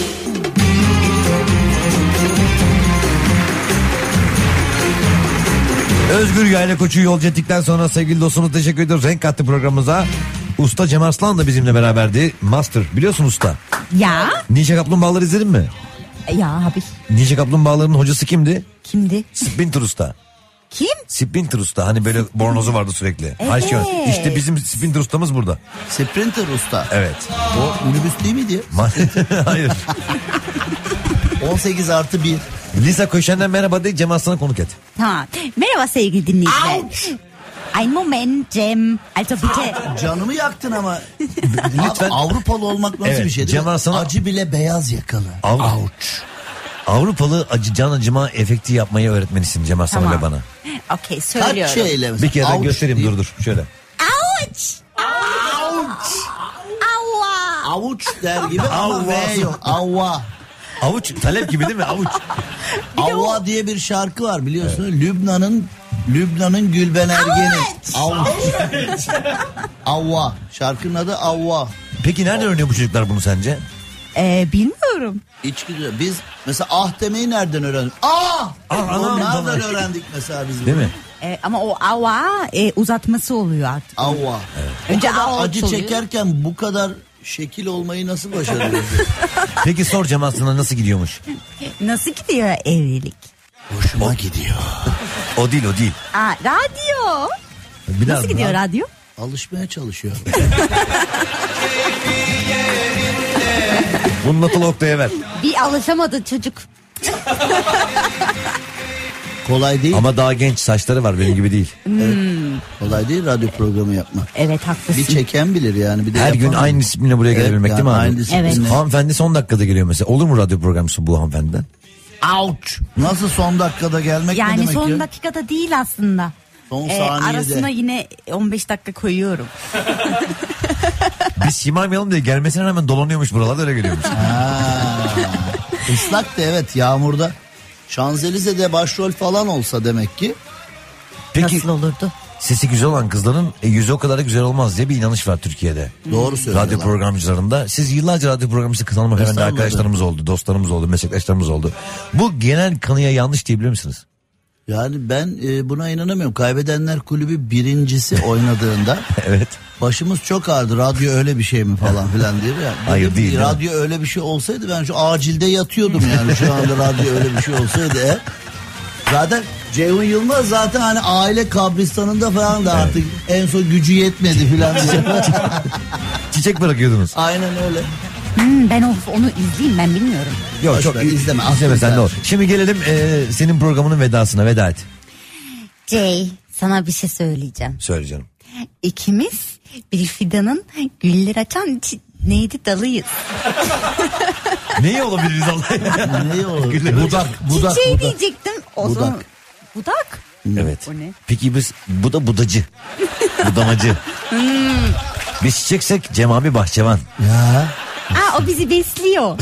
Speaker 1: Özgür Yayla Koç'u yolcu ettikten sonra sevgili dostumuz teşekkür ediyoruz. Renk kattı programımıza. Usta Cem Arslan da bizimle beraberdi. Master, biliyorsun usta.
Speaker 4: Ya.
Speaker 1: Ninja Kaplumbağaları izledin mi?
Speaker 4: Ya abi.
Speaker 1: Ninja Kaplumbağaların hocası kimdi?
Speaker 4: Kimdi?
Speaker 1: Splinter Usta.
Speaker 4: Kim?
Speaker 1: Splinter Usta, hani böyle bornozu vardı sürekli.
Speaker 4: Evet.
Speaker 1: İşte bizim Splinter Ustamız burada.
Speaker 18: Splinter Usta.
Speaker 1: Evet.
Speaker 18: O minibüs değil miydi?
Speaker 1: Hayır.
Speaker 18: on sekiz artı bir.
Speaker 1: Lisa Köşen'den merhaba de, Cem Arslan'a konuk et.
Speaker 4: Ha. Merhaba sevgili dinleyiciler. Ouch. Ein Moment Cem. Also bitte.
Speaker 18: Canımı yaktın ama. Lütfen. Avrupalı olmak nasıl evet, bir şey değil
Speaker 1: Cem Arslan'a...
Speaker 18: Acı bile beyaz yakalı.
Speaker 1: Av... Ouch. Avrupalı acı can acıma efekti yapmayı öğretmenisin Cem Arslan'a tamam. ve bana.
Speaker 4: Okey, söylüyorum.
Speaker 18: Kaç şeyle mesela?
Speaker 1: Bir kere ben göstereyim diye. dur dur şöyle.
Speaker 4: Ouch.
Speaker 18: Ouch.
Speaker 4: Avva.
Speaker 18: Avuç der gibi ama V yok. Avva.
Speaker 1: Avuç talep gibi değil mi? Avuç.
Speaker 18: Avva diye bir şarkı var biliyorsun. Evet. Lübnan'ın Lübnan'ın Gülben Ergen'i. Avuç. Avva. Şarkının adı Avva.
Speaker 1: Peki nereden öğreniyor bu çocuklar bunu sence?
Speaker 4: Ee, bilmiyorum.
Speaker 18: İçgüdü. Biz mesela ah demeyi nereden öğrendik? Ah! Ah anam, nereden tamam. öğrendik mesela biz?
Speaker 1: Değil mi?
Speaker 4: Ee, ama o ava e, uzatması oluyor artık.
Speaker 18: Avva.
Speaker 1: Evet.
Speaker 18: Önce acı oluyor. Çekerken bu kadar şekil olmayı nasıl başarıyorsun?
Speaker 1: Peki sor Cem Arslan'a nasıl gidiyormuş?
Speaker 4: Nasıl gidiyor evlilik?
Speaker 18: Hoşuma o gidiyor.
Speaker 1: O değil o değil.
Speaker 4: Aa, radyo.
Speaker 1: Bir
Speaker 4: nasıl gidiyor
Speaker 1: daha.
Speaker 4: radyo?
Speaker 18: Alışmaya çalışıyor.
Speaker 1: Bunu notalı Oktay'a ver.
Speaker 4: Bir alışamadı çocuk.
Speaker 18: Kolay değil.
Speaker 1: Ama daha genç, saçları var, benim gibi değil.
Speaker 4: Hmm.
Speaker 18: Evet. Kolay değil radyo programı yapmak.
Speaker 4: Evet haklısın.
Speaker 18: Bir çeken bilir yani. Bir de
Speaker 1: her
Speaker 18: yapamam.
Speaker 1: gün aynı disiplinle buraya evet, gelebilmek yani değil mi abi?
Speaker 18: Aynı disiplinle.
Speaker 1: Evet. Hanımefendi son dakikada geliyor mesela. Olur mu radyo programı bu hanımefendiden?
Speaker 18: Ouch. Nasıl son dakikada gelmek
Speaker 4: yani
Speaker 18: ne demek
Speaker 4: son
Speaker 18: ya?
Speaker 4: dakikada değil aslında.
Speaker 18: Son
Speaker 4: ee,
Speaker 18: saniyede.
Speaker 4: Arasına yine on beş dakika koyuyorum.
Speaker 1: Biz simaymayalım diye gelmesine rağmen dolanıyormuş buralarda, öyle geliyormuş.
Speaker 18: Islak da evet, yağmurda. Şanzelize'de başrol falan olsa demek ki.
Speaker 1: Peki,
Speaker 4: nasıl olurdu?
Speaker 1: Sesi güzel olan kızların e, yüzü o kadar da güzel olmaz diye bir inanış var Türkiye'de.
Speaker 18: Doğru söylüyorlar.
Speaker 1: Radyo programcılarında. Siz yıllarca radyo programcısı kızanım efendi arkadaşlarımız oldu, dostlarımız oldu, meslektaşlarımız oldu. Bu genel kanıya yanlış diyebilir misiniz?
Speaker 18: Yani ben e, buna inanamıyorum. Kaybedenler Kulübü birincisi oynadığında
Speaker 1: evet.
Speaker 18: Başımız çok ağrıdı. Radyo öyle bir şey mi falan filan diye. Yani
Speaker 1: hayır değil.
Speaker 18: Radyo öyle bir şey olsaydı ben şu acilde yatıyordum yani. Şu anda radyo öyle bir şey olsaydı. E. Zaten Ceyhun Yılmaz zaten hani aile kabristanında falan da artık evet. En son gücü yetmedi filan diye.
Speaker 1: Çiçek bırakıyordunuz.
Speaker 18: Aynen öyle.
Speaker 4: Hmm, ben o, onu izleyeyim, ben bilmiyorum.
Speaker 1: Yok
Speaker 18: Hoş
Speaker 1: çok
Speaker 18: ben, izleme.
Speaker 1: İzleme sen de o. Şimdi gelelim e, senin programının vedasına, veda et.
Speaker 4: Jay, sana bir şey söyleyeceğim.
Speaker 1: Söyle canım.
Speaker 4: İkimiz bir fidanın güller açan neydi dalıyız.
Speaker 1: Neyi olabiliriz Allah'ım?
Speaker 18: Neyi olabilir? Budak, budak,
Speaker 4: Çiçeği
Speaker 18: budak.
Speaker 4: diyecektim. O
Speaker 18: budak.
Speaker 4: zaman budak.
Speaker 1: Evet.
Speaker 4: O ne?
Speaker 1: Peki biz bu da budacı. Budamacı.
Speaker 4: Hmm.
Speaker 1: Biz çiçeksek Cem abi bahçıvan.
Speaker 18: Ya.
Speaker 4: Aa, o bizi besliyor.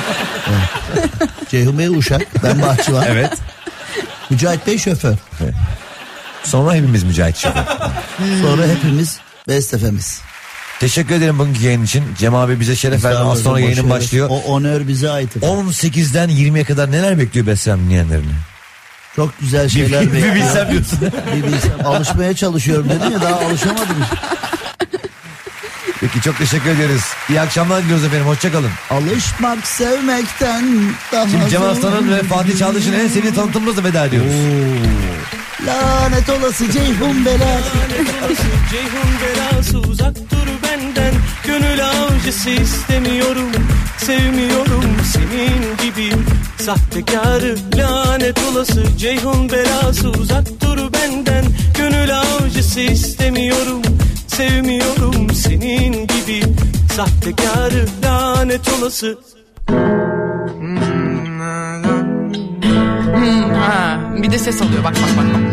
Speaker 18: Ceyhun Bey uşak, ben bahçıvan.
Speaker 1: Evet.
Speaker 18: Mücahit Bey şoför.
Speaker 1: Evet. Sonra hepimiz Mücahit şoför.
Speaker 18: Sonra hepimiz bestefemiz.
Speaker 1: Teşekkür ederim bugünkü yayın için. Cem abi bize şeref verdi. Az sonra yayının başlıyor.
Speaker 18: O onör bize ait.
Speaker 1: on sekizden yirmiye kadar neler bekliyor Besem dinleyenlerini?
Speaker 18: Çok güzel şeyler
Speaker 1: bir,
Speaker 18: bekliyor.
Speaker 1: Bir bilsem diyorsun.
Speaker 18: Bir bilsem. Alışmaya çalışıyorum dedim ya, daha alışamadım.
Speaker 1: Peki çok teşekkür ederiz. İyi akşamlar diliyoruz efendim. Hoşçakalın.
Speaker 18: Alışmak sevmekten daha
Speaker 1: Şimdi Cem
Speaker 18: zor.
Speaker 1: Arslan'ın ve Fatih Çağdaş'ın en sevdiği tanıtımımızla veda ediyoruz.
Speaker 18: Lanet olası Ceyhun belası.
Speaker 16: Ceyhun belası uzak dur benden. Gönül avcısı istemiyorum. Sevmiyorum senin gibi sahtekarı. Lanet olası Ceyhun belası uzak dur benden. Gönül avcısı istemiyorum. Sevmiyorum senin gibi sahtekarı. Lanet olası.
Speaker 19: Hmm, ha, bir de ses alıyor bak bak bak bak.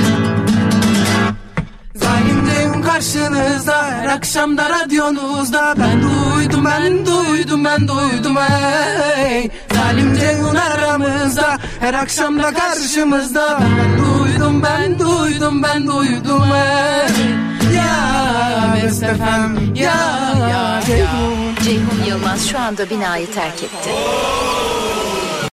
Speaker 19: Zalim Ceyhun karşınızda, her akşam da radyonuzda. Ben duydum ben duydum ben duydum hey. Zalim Ceyhun aramızda, her akşam da karşımızda. Ben duydum ben duydum ben duydum hey. Ya Best F M ya ya Ceyhun.
Speaker 20: Ceyhun Yılmaz şu anda binayı terk etti.